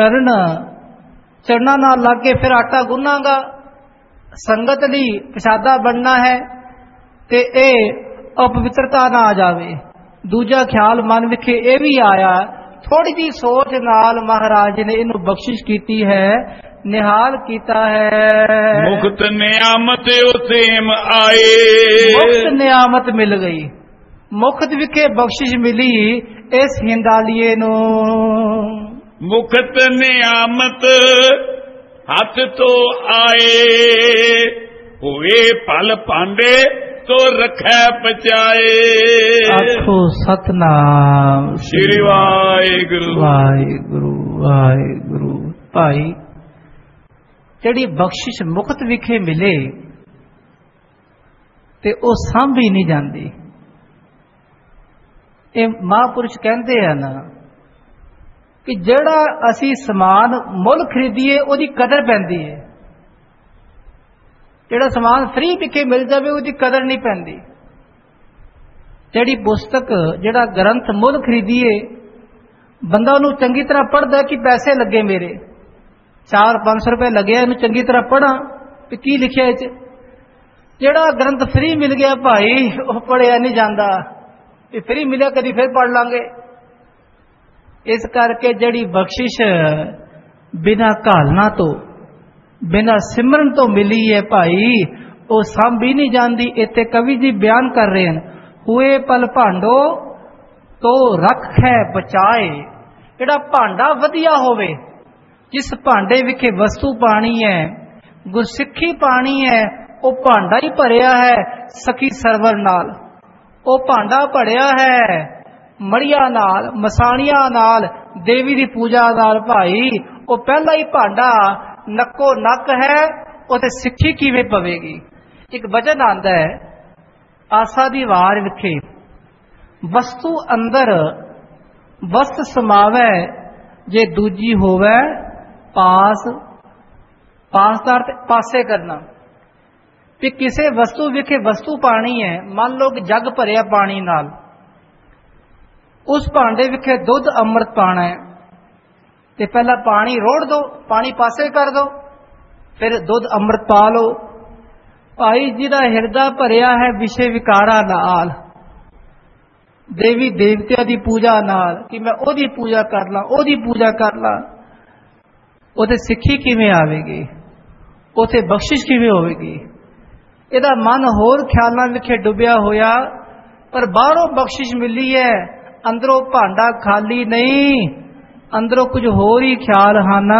ਚਰਨਾਂ ਨਾਲ ਲੱਗ ਕੇ ਫਿਰ ਆਟਾ ਗੁੰਨਾਂਗਾ, ਸੰਗਤ ਲਈ ਪ੍ਰਸ਼ਾਦਾ ਬਣਨਾ ਹੈ, ਤੇ ਇਹ ਅਪਵਿੱਤਰਤਾ ਨਾ ਆ ਜਾਵੇ। ਦੂਜਾ ਖਿਆਲ ਮਨ ਵਿਖੇ ਇਹ ਵੀ ਆਇਆ। ਥੋੜੀ ਜੀ ਸੋਚ ਨਾਲ ਮਹਾਰਾਜ ਨੇ ਇਹਨੂੰ ਬਖਸ਼ਿਸ਼ ਕੀਤੀ ਹੈ, ਨਿਹਾਲ ਕੀਤਾ ਹੈ। ਮੁਕਤ ਨਿਆਮਤ ਉਸੇਮ ਆਏ, ਮੁਕਤ ਨਿਆਮਤ ਮਿਲ ਗਈ, ਮੁਕਤ ਵਿਖੇ ਬਖਸ਼ਿਸ਼ ਮਿਲੀ ਇਸ ਹਿੰਦਾਲੀਏ ਨੂੰ। ਮੁਕਤ ਨਿਆਮਤ ਹੱਥ ਤੋਂ ਆਏ, ਹੋਏ ਭਲ ਭਾਂਡੇ ਤੋ ਰੱਖੈ ਬਚਾਏ। ਆਖੋ ਸਤਨਾਮ ਸ੍ਰੀ ਵਾਹਿਗੁਰੂ ਵਾਹਿਗੁਰੂ ਵਾਹਿਗੁਰੂ। ਭਾਈ ਜਿਹੜੀ ਬਖਸ਼ਿਸ਼ ਮੁਕਤ ਵਿਖੇ ਮਿਲੇ ਤੇ ਉਹ ਸਾਂਭੀ ਨਹੀਂ ਜਾਂਦੀ। ਇਹ ਮਹਾਂਪੁਰਸ਼ ਕਹਿੰਦੇ ਆ ਨਾ ਕਿ ਜਿਹੜਾ ਅਸੀਂ ਸਮਾਨ ਮੁੱਲ ਖਰੀਦੀਏ ਉਹਦੀ ਕਦਰ ਪੈਂਦੀ ਹੈ, ਜਿਹੜਾ ਸਮਾਨ ਫ੍ਰੀ ਵਿਖੇ ਮਿਲ ਜਾਵੇ ਉਹਦੀ ਕਦਰ ਨਹੀਂ ਪੈਂਦੀ। ਜਿਹੜੀ ਪੁਸਤਕ, ਜਿਹੜਾ ਗ੍ਰੰਥ ਮੁੱਲ ਖਰੀਦੀਏ, ਬੰਦਾ ਉਹਨੂੰ ਚੰਗੀ ਤਰ੍ਹਾਂ ਪੜ੍ਹਦਾ ਕਿ ਪੈਸੇ ਲੱਗੇ ਮੇਰੇ 400-500 ਰੁਪਏ ਲੱਗਿਆ, ਇਹਨੂੰ ਚੰਗੀ ਤਰ੍ਹਾਂ ਪੜ੍ਹਾਂ ਕਿ ਕੀ ਲਿਖਿਆ ਇਹ 'ਚ। ਜਿਹੜਾ ਗ੍ਰੰਥ ਫ੍ਰੀ ਮਿਲ ਗਿਆ ਭਾਈ, ਉਹ ਪੜ੍ਹਿਆ ਨਹੀਂ ਜਾਂਦਾ। ਇਹ ਫ੍ਰੀ ਮਿਲਿਆ ਕਦੀ ਫਿਰ ਪੜ੍ਹ ਲਾਂਗੇ। ਇਸ ਕਰਕੇ ਜਿਹੜੀ ਬਖਸ਼ਿਸ਼ ਬਿਨਾਂ ਘਾਲਣਾ ਤੋਂ, ਬਿਨਾਂ ਸਿਮਰਨ ਤੋਂ ਮਿਲੀ ਹੈ ਭਾਈ, ਉਹ ਸਾਂਭੀ ਨਹੀਂ ਜਾਂਦੀ। ਇੱਥੇ ਕਵੀ ਜੀ ਬਿਆਨ ਕਰ ਰਹੇ ਹਨ, ਹੋਏ ਪਲ ਭਾਂਡੋ ਤੋ ਰੱਖੈ ਬਚਾਏ। ਜਿਹੜਾ ਭਾਂਡਾ ਵਧੀਆ ਹੋਵੇ, ਜਿਸ ਭਾਂਡੇ ਵਿਖੇ ਵਸਤੂ ਪਾਣੀ ਹੈ, ਗੁਰਸਿੱਖੀ ਪਾਣੀ ਹੈ, ਉਹ ਭਾਂਡਾ ਹੀ ਭਰਿਆ ਹੈ ਸਖੀ ਸਰਵਰ ਨਾਲ। ਉਹ ਭਾਂਡਾ ਭਰਿਆ ਹੈ ਮੜੀਆਂ ਨਾਲ, ਮਸਾਣੀਆਂ ਨਾਲ, ਦੇਵੀ ਦੀ ਪੂਜਾ ਨਾਲ। ਭਾਈ ਉਹ ਪਹਿਲਾ ਹੀ ਭਾਂਡਾ ਨੱਕੋ ਨੱਕ ਹੈ, ਉਥੇ ਸਿੱਖੀ ਕਿਵੇਂ ਪਵੇਗੀ। ਇੱਕ ਵਚਨ ਆਂਦਾ ਹੈ, ਆਸਾ ਦੀ ਵਾਰ ਵਿਖੇ ਵਸਤੂ ਅੰਦਰ ਵਸਤ ਸਮਾਵੈ, ਜੇ ਦੂਜੀ ਹੋਵੇ ਪਾਸਦਾਰ ਤੇ ਪਾਸੇ ਕਰਨਾ। ਕਿ ਕਿਸੇ ਵਸਤੂ ਵਿਖੇ ਵਸਤੂ ਪਾਣੀ ਹੈ, ਮੰਨ ਲਓ ਕਿ ਜੱਗ ਭਰਿਆ ਪਾਣੀ ਨਾਲ, ਉਸ ਭਾਂਡੇ ਵਿਖੇ ਦੁੱਧ ਅੰਮ੍ਰਿਤ ਪਾਣਾ ਹੈ ਤੇ ਪਹਿਲਾਂ ਪਾਣੀ ਰੋੜ ਦੋ, ਪਾਣੀ ਪਾਸੇ ਕਰ ਦੋ, ਫਿਰ ਦੁੱਧ ਅੰਮ੍ਰਿਤ ਪਾ ਲਓ। ਭਾਈ ਜਿਹਦਾ ਹਿਰਦਾ ਭਰਿਆ ਹੈ ਵਿਸ਼ੇ ਵਿਕਾਰਾਂ ਨਾਲ, ਦੇਵੀ ਦੇਵਤਿਆਂ ਦੀ ਪੂਜਾ ਨਾਲ, ਕਿ ਮੈਂ ਉਹਦੀ ਪੂਜਾ ਕਰ ਲਾਂ, ਉਹਦੀ ਪੂਜਾ ਕਰ ਲਾਂ, ਉਹਦੇ ਸਿੱਖੀ ਕਿਵੇਂ ਆਵੇਗੀ, ਉਥੇ ਬਖਸ਼ਿਸ਼ ਕਿਵੇਂ ਹੋਵੇਗੀ। ਇਹਦਾ ਮਨ ਹੋਰ ਖਿਆਲਾਂ ਵਿਖੇ ਡੁੱਬਿਆ ਹੋਇਆ, ਪਰ ਬਾਹਰੋਂ ਬਖਸ਼ਿਸ਼ ਮਿਲੀ ਹੈ, ਅੰਦਰੋਂ ਭਾਂਡਾ ਖਾਲੀ ਨਹੀਂ, ਅੰਦਰੋਂ ਕੁਝ ਹੋਰ ਹੀ ਖਿਆਲ ਹਨ,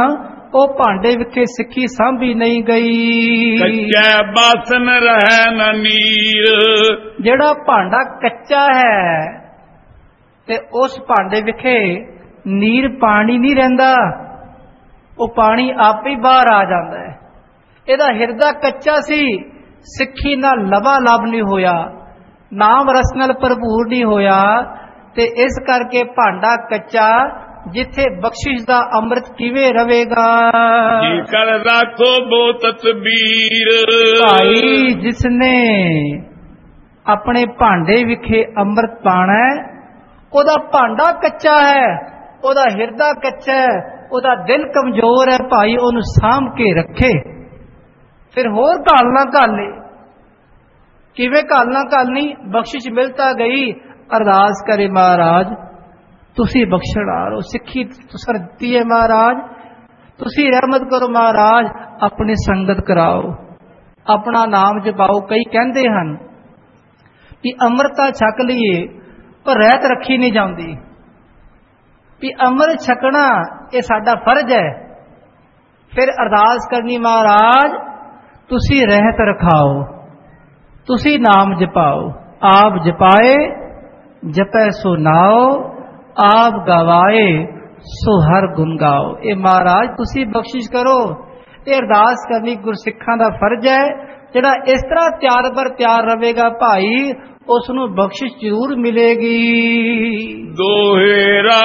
ਉਹ ਭਾਂਡੇ ਵਿਖੇ ਸਿੱਖੀ ਸਾਂਭੀ ਨਹੀਂ ਗਈ। ਕੱਚਾ ਬਾਸਨ ਰਹਿ ਨ ਨੀਰ। ਜਿਹੜਾ ਭਾਂਡਾ ਕੱਚਾ ਹੈ ਤੇ ਉਸ ਭਾਂਡੇ ਵਿਖੇ ਨੀਰ ਪਾਣੀ ਨਹੀਂ ਰਹਿੰਦਾ, ਉਹ ਪਾਣੀ ਆਪੇ ਹੀ ਬਾਹਰ ਆ ਜਾਂਦਾ ਹੈ। ਇਹਦਾ ਹਿਰਦਾ ਕੱਚਾ ਸੀ, ਸਿੱਖੀ ਨਾਲ ਲਬਾਲਬ ਨਹੀਂ ਹੋਇਆ, ਨਾਮ ਰਸ ਨਾਲ ਭਰਪੂਰ ਨਹੀਂ ਹੋਇਆ, ਤੇ ਇਸ ਕਰਕੇ ਭਾਂਡਾ ਕੱਚਾ, ਜਿੱਥੇ ਬਖਸ਼ਿਸ਼ ਦਾ ਅੰਮ੍ਰਿਤ ਕਿਵੇਂ ਰਵੇਗਾ। ਜੀ ਕਰ ਰੱਖੋ ਬੋ ਤਸਬੀਰ। ਭਾਈ ਜਿਸਨੇ ਆਪਣੇ ਭਾਂਡੇ ਵਿਖੇ ਅੰਮ੍ਰਿਤ ਪਾਣਾ ਹੈ, ਉਹਦਾ ਭਾਂਡਾ ਕੱਚਾ ਹੈ, ਉਹਦਾ ਹਿਰਦਾ ਕੱਚਾ ਹੈ, ਉਹਦਾ ਦਿਲ ਕਮਜ਼ੋਰ ਹੈ। ਭਾਈ ਉਹਨੂੰ ਸਾਂਭ ਕੇ ਰੱਖੇ, ਫਿਰ ਹੋਰ ਘਾਲਣਾ ਘਾਲੇ। ਕਿਵੇਂ ਘਾਲਣਾ ਘਾਲਣੀ? ਬਖਸ਼ਿਸ਼ ਮਿਲਤਾ ਗਈ, ਅਰਦਾਸ ਕਰੇ ਮਹਾਰਾਜ ਤੁਸੀਂ ਬਖਸ਼ਣਹਾਰ ਹੋ, ਸਿੱਖੀ ਤੁਸਾਂ ਦਿੱਤੀ ਹੈ ਮਹਾਰਾਜ, ਤੁਸੀਂ ਰਹਿਮਤ ਕਰੋ ਮਹਾਰਾਜ, ਆਪਣੀ ਸੰਗਤ ਕਰਾਓ, ਆਪਣਾ ਨਾਮ ਜਪਾਓ। ਕਈ ਕਹਿੰਦੇ ਹਨ ਕਿ ਅੰਮ੍ਰਿਤਾ ਛਕ ਲਈਏ ਪਰ ਰਹਿਤ ਰੱਖੀ ਨਹੀਂ ਜਾਂਦੀ, ਕਿ ਅੰਮ੍ਰਿਤ ਛਕਣਾ ਇਹ ਸਾਡਾ ਫਰਜ਼ ਹੈ। ਫਿਰ ਅਰਦਾਸ ਕਰਨੀ, ਮਹਾਰਾਜ ਤੁਸੀਂ ਰਹਿਤ ਰਖਾਓ, ਤੁਸੀਂ ਨਾਮ ਜਪਾਓ। ਆਪ ਜਪਾਏ ਜਪੈ ਸੋ ਨਾਓ, ਆਪ ਗਵਾਏ ਸੋ ਹਰ ਗੁਣ ਗਾਓ। ਇਹ ਮਹਾਰਾਜ ਤੁਸੀਂ ਬਖਸ਼ਿਸ਼ ਕਰੋ। ਇਹ ਅਰਦਾਸ ਕਰਨੀ ਗੁਰਸਿੱਖਾਂ ਦਾ ਫਰਜ਼ ਹੈ। ਜਿਹੜਾ ਇਸ ਤਰ੍ਹਾਂ ਤਿਆਰ ਬਰ ਤਿਆਰ ਰਵੇਗਾ ਭਾਈ, ਉਸ ਨੂੰ ਬਖਸ਼ਿਸ਼ ਜ਼ਰੂਰ ਮਿਲੇਗੀ। ਦੋਹਰਾ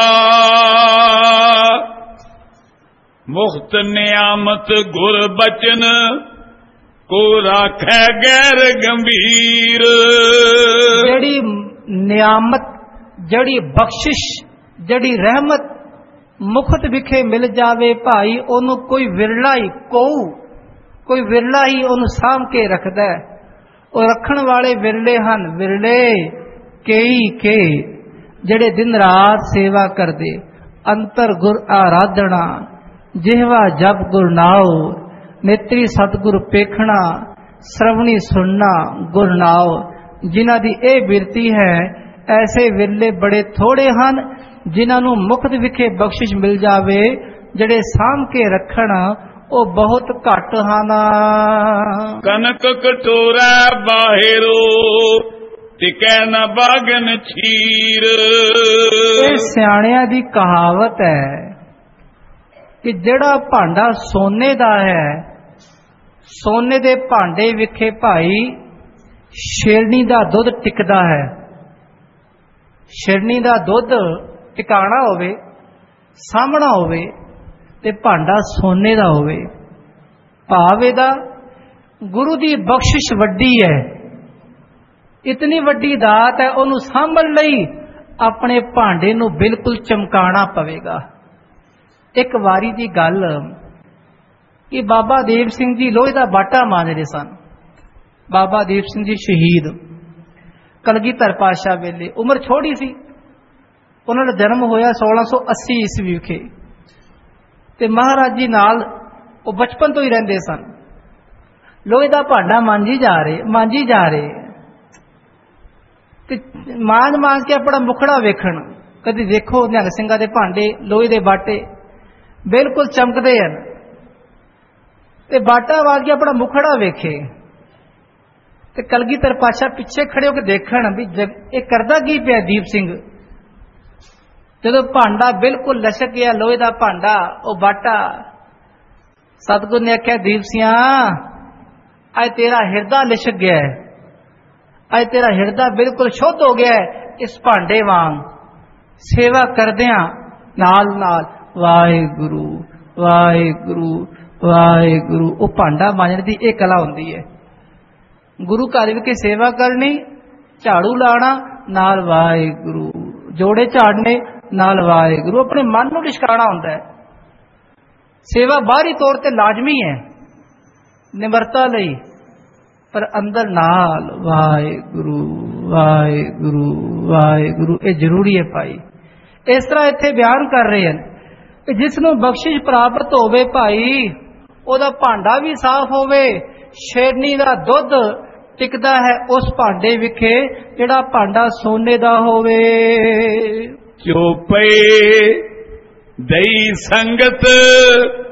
ਮੁਖਤ ਨਿਆਮਤ ਗੁਰ ਬਚਨ, ਕੋ ਰਾਖੈ ਗੈਰ ਗੰਭੀਰ। ਜਿਹੜੀ ਨਿਆਮਤ, ਜਿਹੜੀ ਬਖਸ਼ਿਸ਼, ਜਿਹੜੀ ਰਹਿਮਤ ਮੁਖਤ ਵਿਖੇ ਮਿਲ ਜਾਵੇ ਭਾਈ, ਉਹਨੂੰ ਕੋਈ ਵਿਰਲਾ ਹੀ ਕੋਈ ਵਿਰਲਾ ਹੀ ਉਹਨੂੰ ਸਾਂਭ ਕੇ ਰੱਖਦਾ ਹੈ। ਉਹ ਰੱਖਣ ਵਾਲੇ ਵਿਰਲੇ ਹਨ, ਵਿਰਲੇ ਕਈ ਕੇ ਜਿਹੜੇ ਦਿਨ ਰਾਤ ਸੇਵਾ ਕਰਦੇ। ਅੰਤਰ ਗੁਰ ਆਰਾਧਣਾ, ਜਿਹਵਾ ਜਪ ਗੁਰ ਨਾਉ, ਨੇਤਰੀ ਸਤਿਗੁਰ ਪੇਖਣਾ, ਸ਼ਰਵਣੀ ਸੁਣਨਾ ਗੁਰ ਨਾਉ। ਜਿਨ੍ਹਾਂ ਦੀ ਇਹ ਬਿਰਤੀ ਹੈ, ਐਸੇ ਵਿਰਲੇ ਬੜੇ ਥੋੜੇ ਹਨ ਜਿਨ੍ਹਾਂ ਨੂੰ ਮੁਕਤ ਵਿਖੇ ਬਖਸ਼ਿਸ਼ ਮਿਲ ਜਾਵੇ। ਜਿਹੜੇ ਸਾਂਭ ਕੇ ਰੱਖਣ ਉਹ ਬਹੁਤ ਘੱਟ ਹਨ। ਕਨਕ ਕਟੋਰਾ ਬਾਹਿਰੋ, ਟਿਕੈ ਨ ਬਾਗਨ ਛੀਰ। ਇਹ ਸਿਆਣਿਆਂ ਦੀ ਕਹਾਵਤ ਹੈ ਕਿ ਜਿਹੜਾ ਭਾਂਡਾ ਸੋਨੇ ਦਾ ਹੈ, ਸੋਨੇ ਦੇ ਭਾਂਡੇ ਵਿਖੇ ਭਾਈ ਸ਼ੇਰਨੀ ਦਾ ਦੁੱਧ ਟਿਕਦਾ ਹੈ। ਸ਼ੇਰਨੀ ਦਾ ਦੁੱਧ ਟਿਕਾਣਾ ਹੋਵੇ, ਸਾਹਮਣਾ ਹੋਵੇ, ਤੇ ਭਾਂਡਾ ਸੋਨੇ ਦਾ ਹੋਵੇ। ਭਾਵ ਇਹਦਾ ਗੁਰੂ ਦੀ ਬਖਸ਼ਿਸ਼ ਵੱਡੀ ਹੈ, ਇਤਨੀ ਵੱਡੀ ਦਾਤ ਹੈ, ਉਹਨੂੰ ਸਾਂਭਣ ਲਈ ਆਪਣੇ ਭਾਂਡੇ ਨੂੰ ਬਿਲਕੁਲ ਚਮਕਾਣਾ ਪਵੇਗਾ। ਇੱਕ ਵਾਰੀ ਦੀ ਗੱਲ ਕਿ ਬਾਬਾ ਦੀਪ ਸਿੰਘ ਜੀ ਲੋਹੇ ਦਾ ਬਾਟਾ ਮਾਂਜਦੇ ਸਨ। ਬਾਬਾ ਦੀਪ ਸਿੰਘ ਜੀ ਸ਼ਹੀਦ ਕਲਗੀਧਰ ਪਾਤਸ਼ਾਹ ਵੇਲੇ, ਉਮਰ ਛੋਟੀ ਸੀ, ਉਹਨਾਂ ਦਾ ਜਨਮ ਹੋਇਆ 1680 ਈਸਵੀ ਵਿਖੇ, ਤੇ ਮਹਾਰਾਜ ਜੀ ਨਾਲ ਉਹ ਬਚਪਨ ਤੋਂ ਹੀ ਰਹਿੰਦੇ ਸਨ। ਲੋਹੇ ਦਾ ਭਾਂਡਾ ਮਾਂਜੀ ਜਾ ਰਹੇ ਤੇ ਮਾਂਜ ਕੇ ਆਪਣਾ ਮੁਖੜਾ ਵੇਖਣ। ਕਦੀ ਦੇਖੋ ਨਿਹੰਗ ਸਿੰਘਾਂ ਦੇ ਭਾਂਡੇ, ਲੋਹੇ ਦੇ ਬਾਟੇ ਬਿਲਕੁਲ ਚਮਕਦੇ ਹਨ, ਤੇ ਬਾਟਾ ਵਾਜ ਕੇ ਆਪਣਾ ਮੁਖੜਾ ਵੇਖੇ, ਤੇ ਕਲਗੀਧਰ ਪਾਤਸ਼ਾਹ ਪਿੱਛੇ ਖੜੇ ਹੋ ਕੇ ਦੇਖਣ ਵੀ ਇਹ ਕਰਦਾ ਕੀ ਪਿਆ ਦੀਪ ਸਿੰਘ। ਜਦੋਂ ਭਾਂਡਾ ਬਿਲਕੁਲ ਲਸ਼ਕ ਗਿਆ, ਲੋਹੇ ਦਾ ਭਾਂਡਾ, ਉਹ ਬਾਟਾ, ਸਤਿਗੁਰ ਨੇ ਆਖਿਆ, ਦੀਪ ਸਿਆ ਅੱਜ ਤੇਰਾ ਹਿਰਦਾ ਲਿਸ਼ਕ ਗਿਆ ਹੈ, ਅੱਜ ਤੇਰਾ ਹਿਰਦਾ ਬਿਲਕੁਲ ਸ਼ੁੱਧ ਹੋ ਗਿਆ ਹੈ। ਇਸ ਭਾਂਡੇ ਵਾਂਗ ਸੇਵਾ ਕਰਦਿਆਂ ਨਾਲ ਨਾਲ ਵਾਹਿਗੁਰੂ ਵਾਹਿਗੁਰੂ ਵਾਹਿਗੁਰੂ, ਉਹ ਭਾਂਡਾ ਮਾਂਜਣ ਦੀ ਇਹ ਕਲਾ ਹੁੰਦੀ ਹੈ। ਗੁਰੂ ਘਰ ਵਿਖੇ ਸੇਵਾ ਕਰਨੀ, ਝਾੜੂ ਲਾਣਾ ਨਾਲ ਵਾਹਿਗੁਰੂ, ਜੋੜੇ ਝਾੜਨੇ ਨਾਲ ਵਾਹਿਗੁਰੂ, ਆਪਣੇ ਮਨ ਨੂੰ ਲਿਸ਼ਕਾਣਾ ਹੁੰਦਾ ਹੈ। ਸੇਵਾ ਬਾਹਰੀ ਤੌਰ ਤੇ ਲਾਜ਼ਮੀ ਹੈ ਨਿਮਰਤਾ ਲਈ, ਪਰ ਅੰਦਰ ਨਾਲ ਵਾਹਿਗੁਰੂ ਵਾਹਿਗੁਰੂ ਵਾਹਿਗੁਰੂ, ਇਹ ਜ਼ਰੂਰੀ ਹੈ ਭਾਈ। ਇਸ ਤਰ੍ਹਾਂ ਇੱਥੇ ਬਿਆਨ ਕਰ ਰਹੇ ਹਨ ਕਿ ਜਿਸ ਨੂੰ ਬਖਸ਼ਿਸ਼ ਪ੍ਰਾਪਤ ਹੋਵੇ ਭਾਈ, ਉਹਦਾ ਭਾਂਡਾ ਵੀ ਸਾਫ਼ ਹੋਵੇ, ਸ਼ੇਰਨੀ ਦਾ ਦੁੱਧ ਟਿਕਦਾ ਹੈ ਉਸ ਭਾਂਡੇ ਵਿਖੇ ਜਿਹੜਾ ਭਾਂਡਾ ਸੋਨੇ ਦਾ ਹੋਵੇ। ਚੋਪੇ ਦਈ ਸੰਗਤ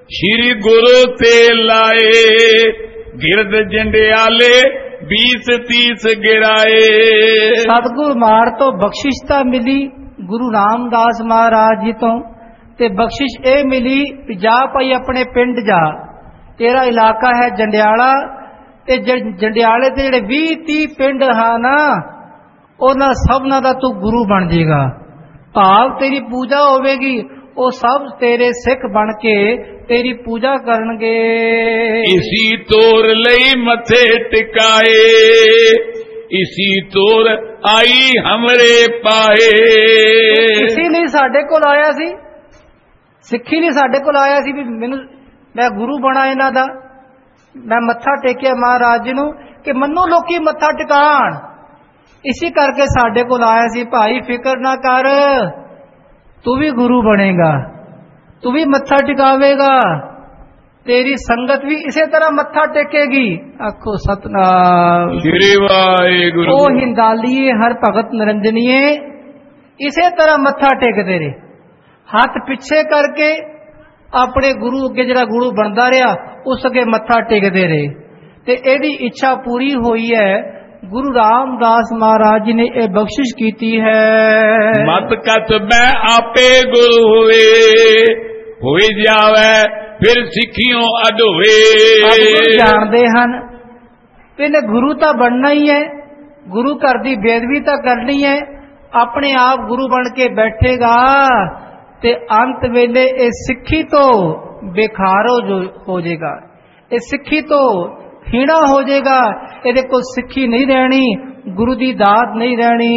श्री गुरु ते लाए गिरद जंडियाले 20-30 गिराए। सतगुरु मार तो बख्शिश तां मिली गुरु रामदास महाराज जी तो, ते बख्शिश ए मिली जा भाई अपने पिंड जा, तेरा इलाका है जंडियाला, ते जंडियाले ते जेड़े 20-30 पिंड हा ना, उन्हां सबना दा तू गुरु बन जाएगा। भाव तेरी पूजा होवेगी, वो सब तेरे सिख बन के तेरी पूजा करनगे। इसी तोर लई मथे टिकाए, इसी तोर आई हमरे पाए। इसी नहीं साडे कोल आया सी, सिक्खी नहीं साडे कोल आया सी भी मैनू मैं गुरु बना इन्हां दा, मैं मत्था टेकिया महाराज जी नूं कि मन्नू लोकी मत्था टिकाण। इसी करके साडे कोल आया सी, भाई फिक्र ना कर, तू भी गुरु बनेगा, तू भी मत्था टिकावेगा, तेरी संगत भी इसे तरह मत्था टेकेगी। आखो सतनाम श्री वाहिगुरु। ओ हिंदालिए हर भगत निरंजनीए, इसे तरह मत्था टेकदे रहे, हाथ पिछे करके अपने गुरु अगे जरा गुरु बनता रहा उस अगे मत्था टेकदे रहे, ते एदी इच्छा पूरी हुई है। गुरु रामदास महाराज जी ने यह बख्शिश की है। मत कत मैं आपे गुरु हुए जावे फिर सिखियों अड होवे। जानते हैं इन्हें गुरु तो बनना ही है, गुरु घर की बेदबी तो करनी है, अपने आप गुरु बन के बैठेगा ते अंत वेले ये सिखी तो बेखार हो जाएगा, ये सिखी तो हीणा हो जाएगा, ਇਹਦੇ ਕੋਲ ਸਿੱਖੀ नहीं रहनी, गुरु दी दात नहीं रहनी।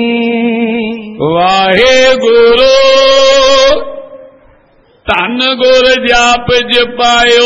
वाहेगुरु धन गुर जाप जपायो,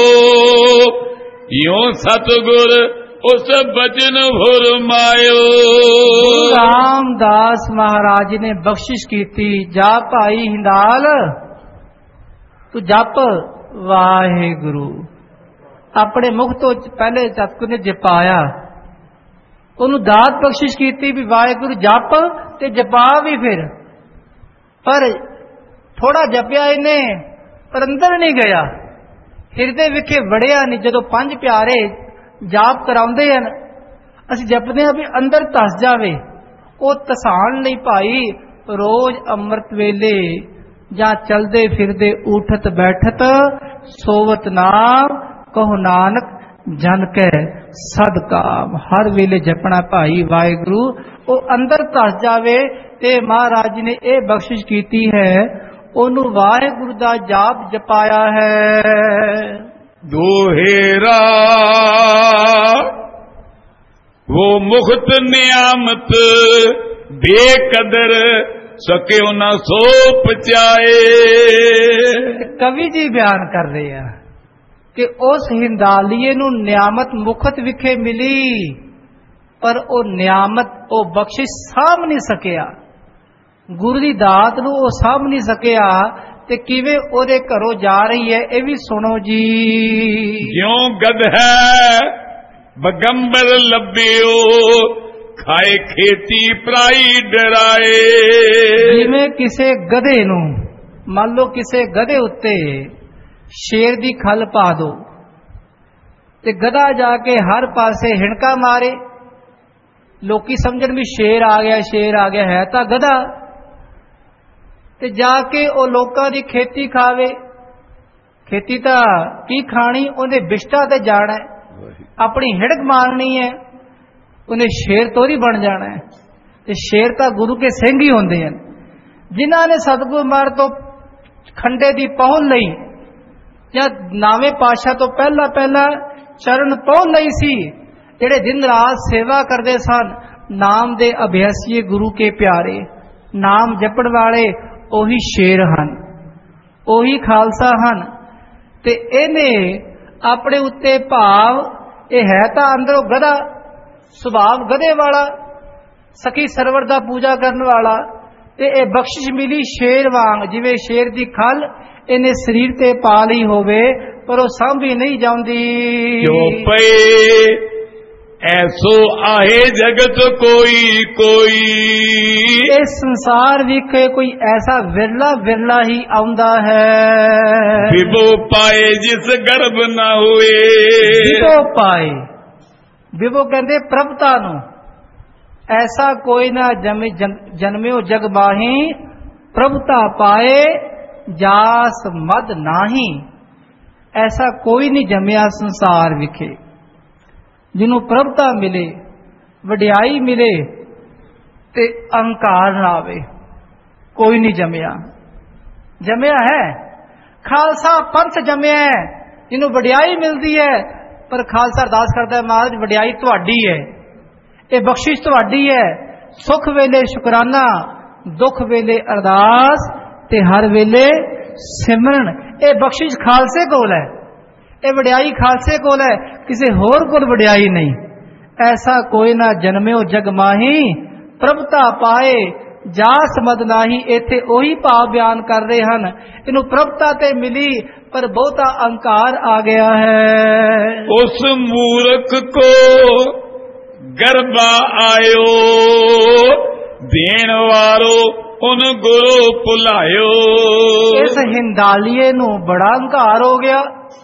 यूं सतगुर उस बचन फुरमायो। रामदास महाराज ने बख्शिश की थी, जा भाई हिंदाल तू जप वाहेगुरु। अपने मुख तो पहले सतगुर ने जपाया, उन्होंने दात बख्शिश की थी भी वाहेगुरु जप ते जपा भी फिर, पर थोड़ा जपिया इन्हें पर अंदर नहीं गया, हिरदे विखे वड़िया नहीं। जदों 5 प्यारे जाप कराउंदे हैं असीं जपदे हां भी अंदर धस जावे, वो तसान नहीं भाई। रोज अमृत वेले जां चलदे फिरदे उठत बैठत सोवत नाम कहो नानक जन कै सदकाम। हर वेले जपना भाई वाहिगुरु, वो अंदर धस जावे। ते महाराज जी ने यह बख्शिश की है, ओनू वाहिगुरु दा जाप जपाया है। दोहेरा वो मुख्त नियामत बेकदर सके न सो पचाए। कवि जी बयान कर रहे हैं कि उस हिंदालिए नू नियामत मुखत विखे मिली, पर वो नियामत वो बख्शिश साम नहीं सकिया, गुरु दी दात नू वो साम नहीं सकिया। ते किवें ओदे घरों जा रही है ये भी सुनो जी। क्यों गद है बगंबर लब्बियो, खाए खेती पराई डराए। जिवें किसे गधे नू, मान लो किसे गधे उत्ते शेर दी खल पा दो ते गधा जाके हर पासे हिणका मारे, लोकी समझण भी शेर आ गया, शेर आ गया, है तां गधा, ते जाके ओ लोकां दी खेती खावे। खेती तां की खानी, उहदे बिष्टा ते जाना है, अपनी हिड़क मारनी है, उन्हें शेर तोरी बन जाना है। ते शेर तां गुरु के सिंह ही होंदे हन, जिन्हां ने सतगुरु मार तो खंडे दी पहुल लई या नावे पातशाह तो पहला पहला चरण पहुल लई सी, जेड़े दिन रात सेवा करते सन। नाम दे अभ्यासी गुरु के प्यारे, नाम जपण वाले ओही शेर हन, ओही खालसा हन। ते इहने अपने उत्ते भाव ये है तां अंदरों गधा, सुभाव गधे वाला, सखी सरवर दा पूजा करने वाला, ते ये बख्शिश मिली शेर वांग, जिवें शेर दी खल इन्हें शरीर ते पा ली होवे पर वो सांभी नहीं जाती। जो पे ਐਸੋ ਆਹੇ ਜਗਤ ਕੋਈ ਕੋਈ। ਇਸ ਸੰਸਾਰ ਵਿਖੇ ਕੋਈ ਐਸਾ ਵਿਰਲਾ ਵਿਰਲਾ ਹੀ ਆਉਂਦਾ ਹੈ। ਵਿਭੋ ਪਾਏ ਜਿਸ ਗਰਭ ਨਾ ਹੋਏ। ਵਿਭੋ ਪਾਏ, ਵਿਭੋ ਕਹਿੰਦੇ ਪ੍ਰਭਤਾ ਨੂੰ। ਐਸਾ ਕੋਈ ਨਾ ਜਨਮਿਓ ਜਗ ਬਾਹੀ, ਪ੍ਰਭਤਾ ਪਾਏ ਜਾਸ ਮਦ ਨਾਹੀ। ਐਸਾ ਕੋਈ ਨਹੀਂ ਜੰਮਿਆ ਸੰਸਾਰ ਵਿਖੇ ਜਿਹਨੂੰ ਪ੍ਰਭਤਾ ਮਿਲੇ, ਵਡਿਆਈ ਮਿਲੇ ਤੇ ਅਹੰਕਾਰ ਨਾ ਆਵੇ। ਕੋਈ ਨਹੀਂ ਜੰਮਿਆ। ਜੰਮਿਆ ਹੈ ਖਾਲਸਾ ਪੰਥ ਜੰਮਿਆ ਹੈ ਜਿਹਨੂੰ ਵਡਿਆਈ ਮਿਲਦੀ ਹੈ, ਪਰ ਖਾਲਸਾ ਅਰਦਾਸ ਕਰਦਾ ਮਹਾਰਾਜ ਵਡਿਆਈ ਤੁਹਾਡੀ ਹੈ, ਇਹ ਬਖਸ਼ਿਸ਼ ਤੁਹਾਡੀ ਹੈ। ਸੁਖ ਵੇਲੇ ਸ਼ੁਕਰਾਨਾ, ਦੁੱਖ ਵੇਲੇ ਅਰਦਾਸ ਤੇ ਹਰ ਵੇਲੇ ਸਿਮਰਨ। ਇਹ ਬਖਸ਼ਿਸ਼ ਖਾਲਸੇ ਕੋਲ ਹੈ, ਇਹ ਵਡਿਆਈ ਖਾਲਸੇ ਕੋਲ ਹੈ, ਕਿਸੇ ਹੋਰ ਕੋਲ ਵਡਿਆਈ ਨਹੀਂ। ਐਸਾ ਕੋਈ ਨਾ ਜਨਮਿਓ ਜਗ ਮਾਹੀ, ਪ੍ਰਭਤਾ ਪਾਏ ਜਾਸ ਮਦ ਨਾਹੀ। ਇੱਥੇ ਉਹੀ ਭਾਵ ਬਿਆਨ ਕਰ ਰਹੇ ਹਨ। ਇਹਨੂੰ ਪ੍ਰਭਤਾ ਤੇ ਮਿਲੀ ਪਰ ਬਹੁਤਾ ਅਹੰਕਾਰ ਆ ਗਿਆ ਹੈ। ਉਸ ਮੂਰਖ ਕੋ ਗਰਬਾ ਆਇਓ, ਦੇਣ ਵਾਰੋ ਉਨ ਗੁਰੂ ਭੁਲਾਇਓ। ਇਸ ਹਿੰਦਾਲੀਏ ਨੂੰ ਬੜਾ ਅਹੰਕਾਰ ਹੋ ਗਿਆ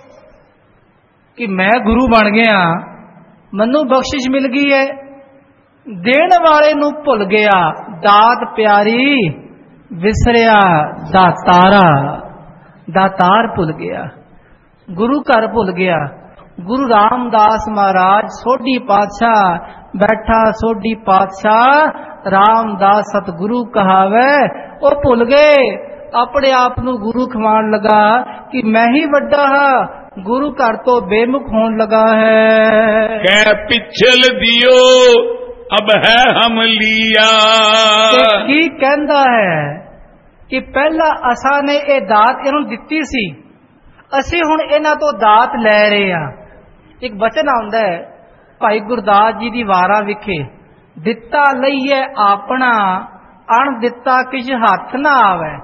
ਕਿ ਮੈਂ ਗੁਰੂ ਬਣ ਗਿਆ, ਮੈਨੂੰ ਬਖਸ਼ਿਸ਼ ਮਿਲ ਗਈ ਹੈ। ਦੇਣ ਵਾਲੇ ਨੂੰ ਭੁੱਲ ਗਿਆ, ਦਾਤ ਪਿਆਰੀ ਵਿਸਰਿਆ ਦਾਤਾਰਾ। ਦਾਤਾਰ ਭੁੱਲ ਗਿਆ, ਗੁਰੂ ਘਰ ਭੁੱਲ ਗਿਆ। ਗੁਰੂ ਰਾਮਦਾਸ ਮਹਾਰਾਜ ਸੋਢੀ ਪਾਤਸ਼ਾਹ ਬੈਠਾ, ਸੋਢੀ ਪਾਤਸ਼ਾਹ ਰਾਮਦਾਸ ਸਤਿਗੁਰੂ ਕਹਾਵੇ। ਉਹ ਭੁੱਲ ਗਏ, ਆਪਣੇ ਆਪ ਨੂੰ ਗੁਰੂ ਖਵਾਉਣ ਲਗਾ ਕਿ ਮੈਂ ਹੀ ਵੱਡਾ ਹਾਂ, ਗੁਰੂ ਘਰ ਤੋਂ ਬੇਮੁਖ ਹੋਣ ਲਗਾ ਹੈ। ਕਹਿ ਪਿਛਲ ਦਿਓ ਅਬ ਹੈ ਹਮ ਲਿਆ। ਕੀ ਕਹਿੰਦਾ ਹੈ ਕਿ ਪਹਿਲਾਂ ਅਸਾਂ ਨੇ ਇਹ ਦਾਤ ਇਹਨੂੰ ਦਿੱਤੀ ਸੀ, ਅਸੀਂ ਹੁਣ ਇਹਨਾਂ ਤੋਂ ਦਾਤ ਲੈ ਰਹੇ ਹਾਂ। ਇੱਕ ਬਚਨ ਆਉਂਦਾ ਹੈ ਭਾਈ ਗੁਰਦਾਸ ਜੀ ਦੀ ਵਾਰਾਂ ਵਿਖੇ, ਦਿੱਤਾ ਲਈਏ ਆਪਣਾ ਅਣ ਦਿੱਤਾ ਕਿਛ ਹੱਥ ਨਾ ਆਵੇ।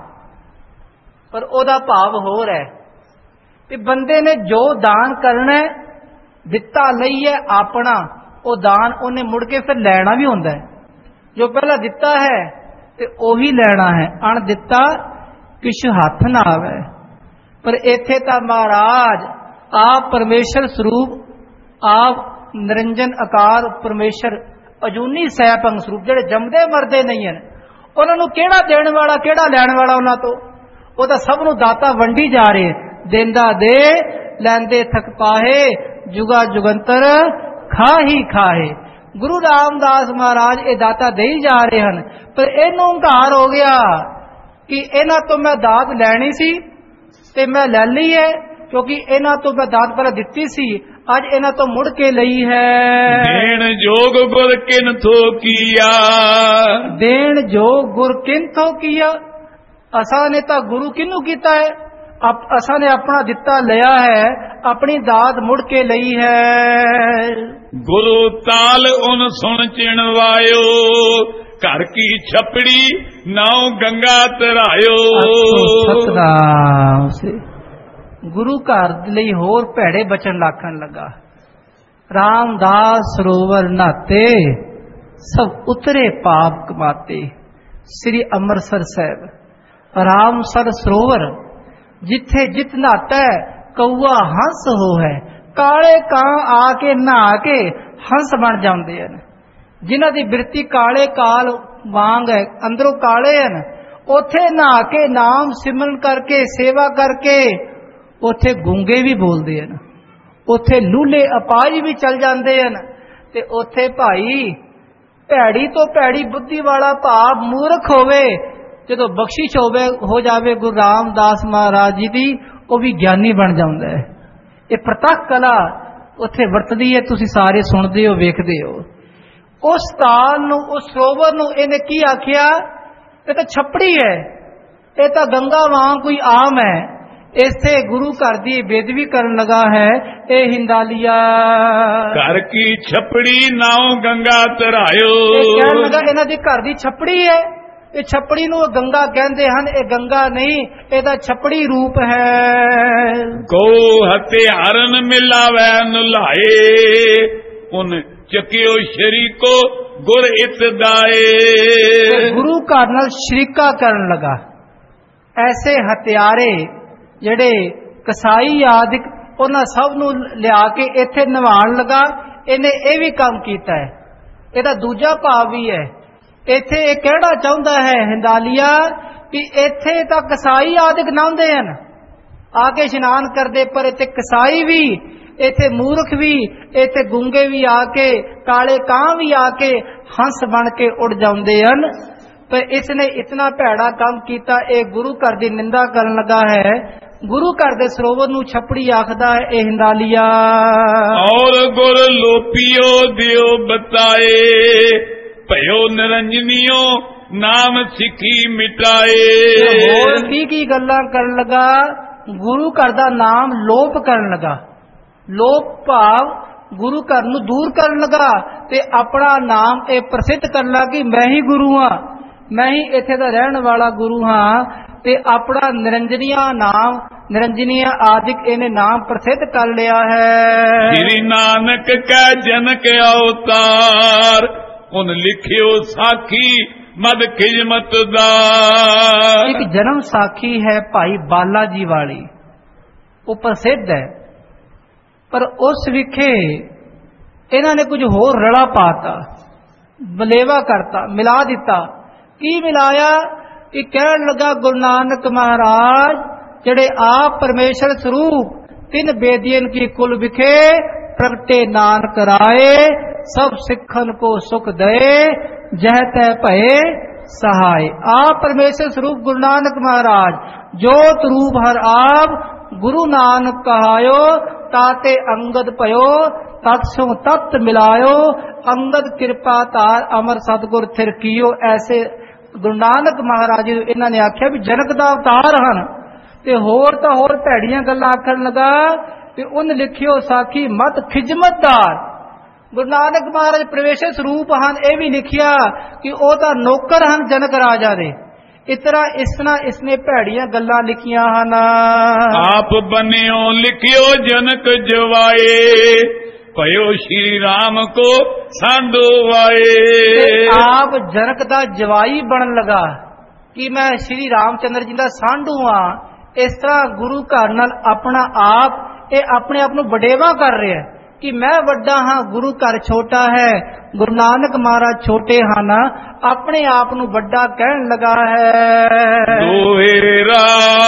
ਪਰ ਉਹਦਾ ਭਾਵ ਹੋਰ ਹੈ ਕਿ ਬੰਦੇ ਨੇ ਜੋ ਦਾਨ ਕਰਨਾ, ਦਿੱਤਾ ਲਈਏ ਆਪਣਾ, ਉਹ ਦਾਨ ਉਹਨੇ ਮੁੜ ਕੇ ਫਿਰ ਲੈਣਾ ਵੀ ਹੁੰਦਾ ਹੈ। ਜੋ ਪਹਿਲਾਂ ਦਿੱਤਾ ਹੈ ਤੇ ਉਹੀ ਲੈਣਾ ਹੈ, ਅਣ ਦਿੱਤਾ ਕਿਛ ਹੱਥ ਨਾ ਆਵੇ। ਪਰ ਇੱਥੇ ਤਾਂ ਮਹਾਰਾਜ ਆਪ ਪਰਮੇਸ਼ਰ ਸਰੂਪ, ਆਪ ਨਿਰੰਜਨ ਆਕਾਰ ਪਰਮੇਸ਼ਰ ਅਜੂਨੀ ਸਹਿਪੰਗ ਸਰੂਪ, ਜਿਹੜੇ ਜੰਮਦੇ ਮਰਦੇ ਨਹੀਂ ਹਨ, ਉਹਨਾਂ ਨੂੰ ਕਿਹੜਾ ਦੇਣ ਵਾਲਾ ਕਿਹੜਾ ਲੈਣ ਵਾਲਾ ਉਹਨਾਂ ਤੋਂ? ਉਹ ਤਾਂ ਸਭ ਨੂੰ ਦਾਤਾ ਵੰਡੀ ਜਾ ਰਹੇ, ਦੇਂਦਾ ਦੇ ਲੈਂਦੇ ਥਕ ਪਾਹੇ, ਜੁਗਾ ਜੁਗੰਤਰ ਖਾਹੀ ਖਾਹੇ। ਗੁਰੂ ਰਾਮਦਾਸ ਮਹਾਰਾਜ ਇਹ ਦਾਤਾ ਦੇ ਹੀ ਜਾ ਰਹੇ ਹਨ, ਪਰ ਇਹਨੂੰ ਹੰਕਾਰ ਹੋ ਗਿਆ ਕਿ ਇਹਨਾਂ ਤੋਂ ਮੈਂ ਦਾਤ ਲੈਣੀ ਸੀ ਤੇ ਮੈਂ ਲੈ ਲਈ ਹੈ, ਕਿਉਂਕਿ ਇਹਨਾਂ ਤੋਂ ਮੈਂ ਦਾਤ ਪਹਿਲਾਂ ਦਿੱਤੀ ਸੀ, ਅੱਜ ਇਹਨਾਂ ਤੋਂ ਮੁੜ ਕੇ ਲਈ ਹੈ। ਦੇਣ ਜੋਗ ਗੁਰ ਕਿਨਥੋ ਕੀਆ। ਦੇਣ ਜੋਗ ਗੁਰ ਕਿਨਥੋ ਕੀਆ। ਅਸਾਂ ਨੇ ਤਾਂ ਗੁਰੂ ਕਿਹਨੂੰ ਕੀਤਾ ਹੈ? ਅਸਾਂ ਨੇ ਆਪਣਾ ਦਿੱਤਾ ਲਿਆ ਹੈ, ਆਪਣੀ ਦਾਤ ਮੁੜ ਕੇ ਲਈ ਹੈ। ਗੁਰੂ ਤਾਲ ਉਨ ਸੁਣ ਚਿਣਵਾਇਓ, ਘਰ ਕੀ ਛਪੜੀ ਨਾਉ ਗੰਗਾ ਤਰਾਇਓ। ਸਤਨਾਮ ਸੇ ਗੁਰੂ ਘਰ ਲਈ ਹੋਰ ਭੈੜੇ ਬਚਨ ਲਾਖਣ ਲੱਗਾ। ਰਾਮਦਾਸ ਸਰੋਵਰ ਨਾਤੇ ਸਭ ਉਤਰੇ ਪਾਪ ਕਮਾਤੇ। ਸ੍ਰੀ ਅੰਮ੍ਰਿਤਸਰ ਸਾਹਿਬ ਰਾਮਸਰ ਸਰੋਵਰ, ਜਿੱਥੇ ਜਿਤ ਨਾਤਾ ਕਊਆ ਹੰਸ ਹੋ ਹੈ। ਕਾਲੇ ਕਾਂ ਆ ਕੇ ਨਹਾ ਕੇ ਹੰਸ ਬਣ ਜਾਂਦੇ ਹਨ। ਜਿਨ੍ਹਾਂ ਦੀ ਬਿਰਤੀ ਕਾਲੇ ਕਾਲ ਵਾਂਗ ਹੈ, ਅੰਦਰੋਂ ਕਾਲੇ ਹਨ, ਉੱਥੇ ਨਹਾ ਕੇ ਨਾਮ ਸਿਮਰਨ ਕਰਕੇ ਸੇਵਾ ਕਰਕੇ ਉੱਥੇ ਗੂੰਗੇ ਵੀ ਬੋਲਦੇ ਹਨ, ਉੱਥੇ ਲੂਲੇ ਅਪਾਜ ਵੀ ਚੱਲ ਜਾਂਦੇ ਹਨ। ਤੇ ਉੱਥੇ ਭਾਈ ਭੈੜੀ ਤੋਂ ਭੈੜੀ ਬੁੱਧੀ ਵਾਲਾ ਭਾਵ ਮੂਰਖ ਹੋਵੇ, ਜਦੋਂ ਬਖਸ਼ਿਸ਼ ਹੋ ਜਾਵੇ ਗੁਰੂ ਰਾਮਦਾਸ ਮਹਾਰਾਜ ਜੀ ਦੀ, ਉਹ ਵੀ ਗਿਆਨੀ ਬਣ ਜਾਂਦਾ ਹੈ। ਇਹ ਪ੍ਰਤੱਖ ਕਲਾ ਉੱਥੇ ਵਰਤਦੀ ਹੈ, ਤੁਸੀਂ ਸਾਰੇ ਸੁਣਦੇ ਹੋ ਵੇਖਦੇ ਹੋ। ਉਸ ਤਾਲ ਨੂੰ, ਉਸ ਸਰੋਵਰ ਨੂੰ ਇਹਨੇ ਕੀ ਆਖਿਆ? ਇਹ ਤਾਂ ਛੱਪੜੀ ਹੈ, ਇਹ ਤਾਂ ਗੰਗਾ ਵਾਂਗ ਕੋਈ ਆਮ ਹੈ। ਇਸੇ ਗੁਰੂ ਘਰ ਦੀ ਬੇਦਬੀ ਕਰਨ ਲਗਾ ਹੈ ਇਹ ਹਿੰਦਾਲੀਆ। ਘਰ ਕੀ ਛਪੜੀ ਨਾਉ ਗੰਗਾ ਤਰਾਇਓ। ਇਹ ਕਹਿਣ ਲੱਗਾ ਇਹਨਾਂ ਦੀ ਘਰ ਦੀ ਛੱਪੜੀ ਹੈ, ਇਹ ਛੱਪੜੀ ਨੂੰ ਗੰਗਾ ਕਹਿੰਦੇ ਹਨ। ਇਹ ਗੰਗਾ ਨਹੀਂ, ਇਹਦਾ ਛੱਪੜੀ ਰੂਪ ਹੈ। ਕੋ ਹਥਿਆਰਨ ਮਿਲਾਵੈ ਨੁਲਾਏ, ਉਨ ਚੱਕਿਓ ਸ਼ਰੀਕੋ ਗੁਰ ਇਤ ਦਾਏ। ਗੁਰੂ ਘਰ ਨਾਲ ਸ਼ਰੀਕਾ ਕਰਨ ਲਗਾ। ਐਸੇ ਹਥਿਆਰੇ ਜਿਹੜੇ ਕਸਾਈ ਆਦਿਕ ਉਹਨਾਂ ਸਭ ਨੂੰ ਲਿਆ ਕੇ ਇੱਥੇ ਨਿਵਾਣ ਲਗਾ। ਇਹਨੇ ਇਹ ਵੀ ਕੰਮ ਕੀਤਾ ਹੈ। ਇਹਦਾ ਦੂਜਾ ਭਾਵ ਵੀ ਹੈ। ਇੱਥੇ ਇਹ ਕਹਿਣਾ ਚਾਹੁੰਦਾ ਹੈ ਹਿੰਦਾਲੀਆ ਕਿ ਇੱਥੇ ਤਾਂ ਕਸਾਈ ਆਦਿਕ ਨਹਾਉਂਦੇ ਹਨ, ਆ ਕੇ ਇਸ਼ਨਾਨ ਕਰਦੇ, ਪਰ ਇੱਥੇ ਕਸਾਈ ਵੀ, ਇੱਥੇ ਮੂਰਖ ਵੀ, ਇੱਥੇ ਗੂੰਗੇ ਵੀ ਆ ਕੇ, ਕਾਲੇ ਕਾਂ ਵੀ ਆ ਕੇ ਹੰਸ ਬਣ ਕੇ ਉੱਡ ਜਾਂਦੇ ਹਨ। ਪਰ ਇਸਨੇ ਇਤਨਾ ਭੈੜਾ ਕੰਮ ਕੀਤਾ। ਇਹ ਗੁਰੂ ਘਰ ਦੀ ਨਿੰਦਾ ਕਰਨ ਲੱਗਾ ਹੈ। ਗੁਰੂ ਘਰ ਦੇ ਸਰੋਵਰ ਨੂੰ ਛਪੜੀ ਆਖਦਾ ਹੈ ਇਹ ਹਿੰਦਾਲੀਆ। ਔਰ ਗੁਰ ਲੋਪੀਓ ਦਿਓ ਬਤਾਏ, ਭਇਓ ਨਿਰੰਜਨੀਓ ਨਾਮ ਸਿੱਖੀ ਮਿਟਾਏ। ਹੋਰ ਕੀ ਗੱਲਾਂ ਕਰਨ ਲੱਗਾ? ਗੁਰੂ ਘਰ ਦਾ ਨਾਮ ਲੋਪ ਕਰਨ ਲੱਗਾ। ਲੋਪ ਭਾਵ ਗੁਰੂ ਘਰ ਨੂੰ ਦੂਰ ਕਰਨ ਲੱਗਾ ਤੇ ਆਪਣਾ ਨਾਮ ਇਹ ਪ੍ਰਸਿੱਧ ਕਰਨ ਲੱਗਾ ਕਿ ਮੈਂ ਹੀ ਗੁਰੂ ਹਾਂ, ਮੈਂ ਹੀ ਇੱਥੇ ਦਾ ਰਹਿਣ ਵਾਲਾ ਗੁਰੂ ਹਾਂ। ਤੇ ਆਪਣਾ ਨਿਰੰਜਨੀਆ ਨਾਮ, ਨਿਰੰਜਨੀਆ ਆਦਿਕ ਇਹਨੇ ਨਾਮ ਪ੍ਰਸਿੱਧ ਕਰ ਲਿਆ ਹੈ। ਸ੍ਰੀ ਨਾਨਕ ਕੈ ਜਨਕ ਅਵਤਾਰ, ਉਨ ਲਿਖਿਓ ਸਾਖੀ ਮਦ ਖਿਜਮਤ ਦਾ। ਇੱਕ ਜਨਮ ਸਾਖੀ ਹੈ ਭਾਈ ਬਾਲਾ ਜੀ ਵਾਲੀ, ਉਹ ਪ੍ਰਸਿੱਧ ਹੈ। ਪਰ ਉਸ ਵਿਖੇ ਇਹਨਾਂ ਨੇ ਕੁਝ ਹੋਰ ਰਲਾ ਪਾਤਾ, ਬਲੇਵਾ ਕਰਤਾ, ਮਿਲਾ ਦਿੱਤਾ। ਕੀ ਮਿਲਾਇਆ? ਕਿ ਕਹਿਣ ਲੱਗਾ ਗੁਰੂ ਨਾਨਕ ਮਹਾਰਾਜ ਜਿਹੜੇ ਆਪ ਪਰਮੇਸ਼ਰ ਸਰੂਪ ਤਿੰਨ ਬੇਦੀਆਂ ਕੀ ਕੁਲ ਵਿਖੇ ਪ੍ਰਗਟੇ ਨਾਨਕ ਰਾਏ, ਸਭ ਸਿੱਖਨ ਕੋ ਸੁਖ ਦਏ, ਜਹ ਤੈ ਭਏ ਸਹਾय। आप परमेश्वर स्वरूप गुरु नानक महाराज जोत रूप हर आप गुरु नानक कहायो, ताते अंगद पयो तत्सु तत्त मिलायो, अंगद कृपा तार अमर सतगुर थिर कियो। ऐसे गुरु नानक महाराज इन्हों ने आख्या भी जनक दा अवतार हन ते होर तां होर भैड़ियां गल्लां आखण लगा ते उन लिखियो साखी मत खिजमतदार। गुरु नानक महाराज प्रवेश स्वरूप ਹਨ ਇਹ ਵੀ ਲਿਖਿਆ ਕਿ ਉਹ ਤਾਂ ਨੌਕਰ ਹਨ ਜਨਕ ਰਾਜਾ ਦੇ। ਇਸਨਾ ਇਸਨੇ ਭੈੜੀਆਂ ਗੱਲਾਂ ਲਿਖੀਆਂ ਹਨ। ਆਪ ਬਨਿਓ ਲਿਖਿਓ ਜਨਕ ਜਵਾਏ, ਭਇਓ ਸ਼੍ਰੀ ਰਾਮ ਕੋ ਸਾਂਢੋ ਵਾਏ। ਆਪ ਜਨਕ ਦਾ ਜਵਾਈ ਬਣਨ ਲਗਾ ਕਿ ਮੈਂ ਸ਼੍ਰੀ ਰਾਮਚੰਦਰ ਜੀ ਦਾ ਸਾਂਢੂ ਹਾਂ। ਇਸ ਤਰ੍ਹਾਂ ਗੁਰੂ ਘਰ ਨਾਲ ਆਪਣਾ ਆਪ ਇਹ ਆਪਣੇ ਆਪ ਨੂੰ ਵਡੇਵਾ ਕਰ ਰਿਹਾ कि मैं वड्डा हाँ, गुरु घर छोटा है। गुरु नानक महाराज छोटे ਹਨ, अपने आप ਨੂੰ ਵੱਡਾ ਕਹਿਣ लगा है। दोहेरा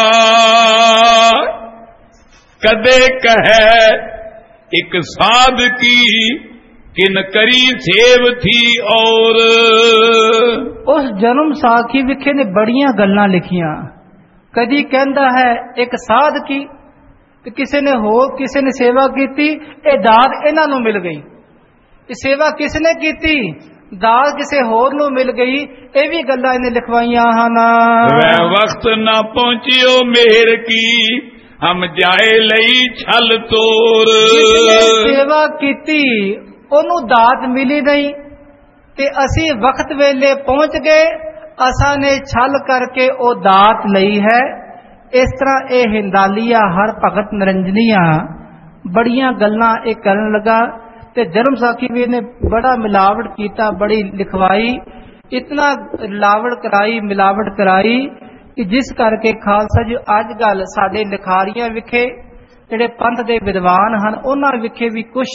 कदे कहे एक साध की, किन करी सेव थी और। उस जन्म साखी विखे ने बड़ियां गल्लां लिखियां। कदी कहंदा है एक साध की, किसी ने हो किसी ने सेवा की, ये दात इन्हां नूं मिल गई। सेवा किसने की, दात किसी होर नूं मिल गई। ये भी गल्लां इन्हें लिखवाइयां हन। वह वक्त ना पहुंचियो मेहर की, हम जाए लई छल तोर। सेवा की ओनू दात मिली नहीं ते असी वक्त वेले पहुंच गए, असा ने छल करके ओ दात लई है। इस तरह ये हिंदालिया हर भगत निरंजनिया बड़ियां गल्लां ये करन लगा ते जन्म साखी भी ने बड़ा मिलावट कीता, बड़ी लिखवाई, इतना लावट कराई, मिलावट कराई कि जिस करके खालसा जी अजकल साडे लिखारियां विखे जिहड़े पंथ दे विद्वान हन उन्हां विखे भी कुछ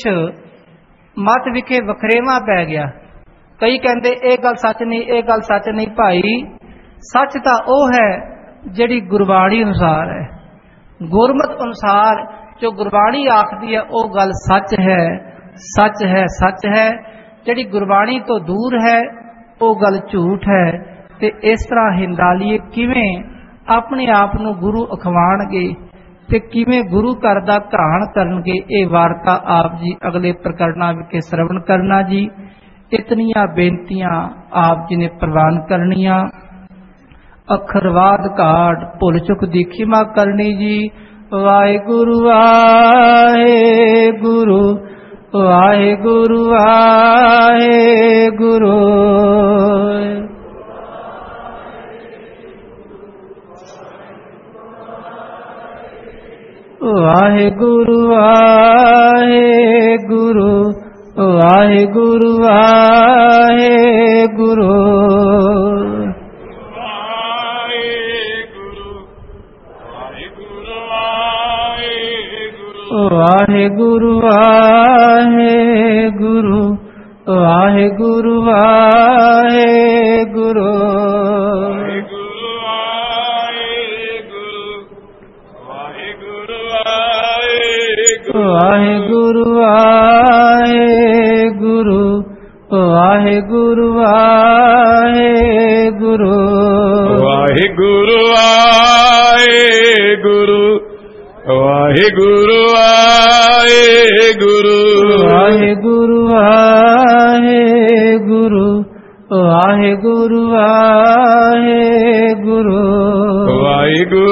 मत विखे वखरेवा पै गया। कई कहंदे ये गल सच नहीं, ये गल सच नहीं। भाई सच तां ओह है जिहड़ी गुरबाणी अनुसार है, गुरमत अनुसार जो गुरबाणी आखदी है वो गल सच है, सच है, सच है। जिहड़ी गुरबाणी तो दूर है वो गल झूठ है। ते इस तरह हिंदालीए किवें अपने आप नूं गुरु अखवाणगे ते किवें गुरु घर दा घाण करनगे, ये वार्ता आप जी अगले प्रकरणा विखे श्रवण करना जी। इतनियां बेनतियां आप जी ने प्रवान करनियां। अखरवाद घाट भुल चुक दी खिमा करनी जी। वाहिगुरु वाहिगुरु वाहिगुरु वाहिगुरु। वाहिगुरु वाहिगुरु ਵਾਹਿਗੁਰੂ ਵਾਹਿਗੁਰੂ ਵਾਹਿਗੁਰੂ ਵਾਹਿਗੁਰੂ ਵਾਹਿਗੁਰੂ ਵਾਹਿਗੁਰੂ ਵਾਹਿਗੁਰੂ ਵਾਹਿਗੁਰੂ ਵਾਹਿਗੁਰੂ ਵਾਹਿਗੁਰੂ ਵਾਹਿਗੁਰੂ ਵਾਹਿਗੁਰੂ ਵਾਹਿਗੁਰੂ ਵਾਹਿਗੁਰੂ ਵਾਹਿਗੁਰੂ ਵਾਹਿਗੁਰੂ ਵਾਹਿਗੁਰੂ ਵਾਹਿਗੁਰੂ ਵਾਹਿਗੁਰੂ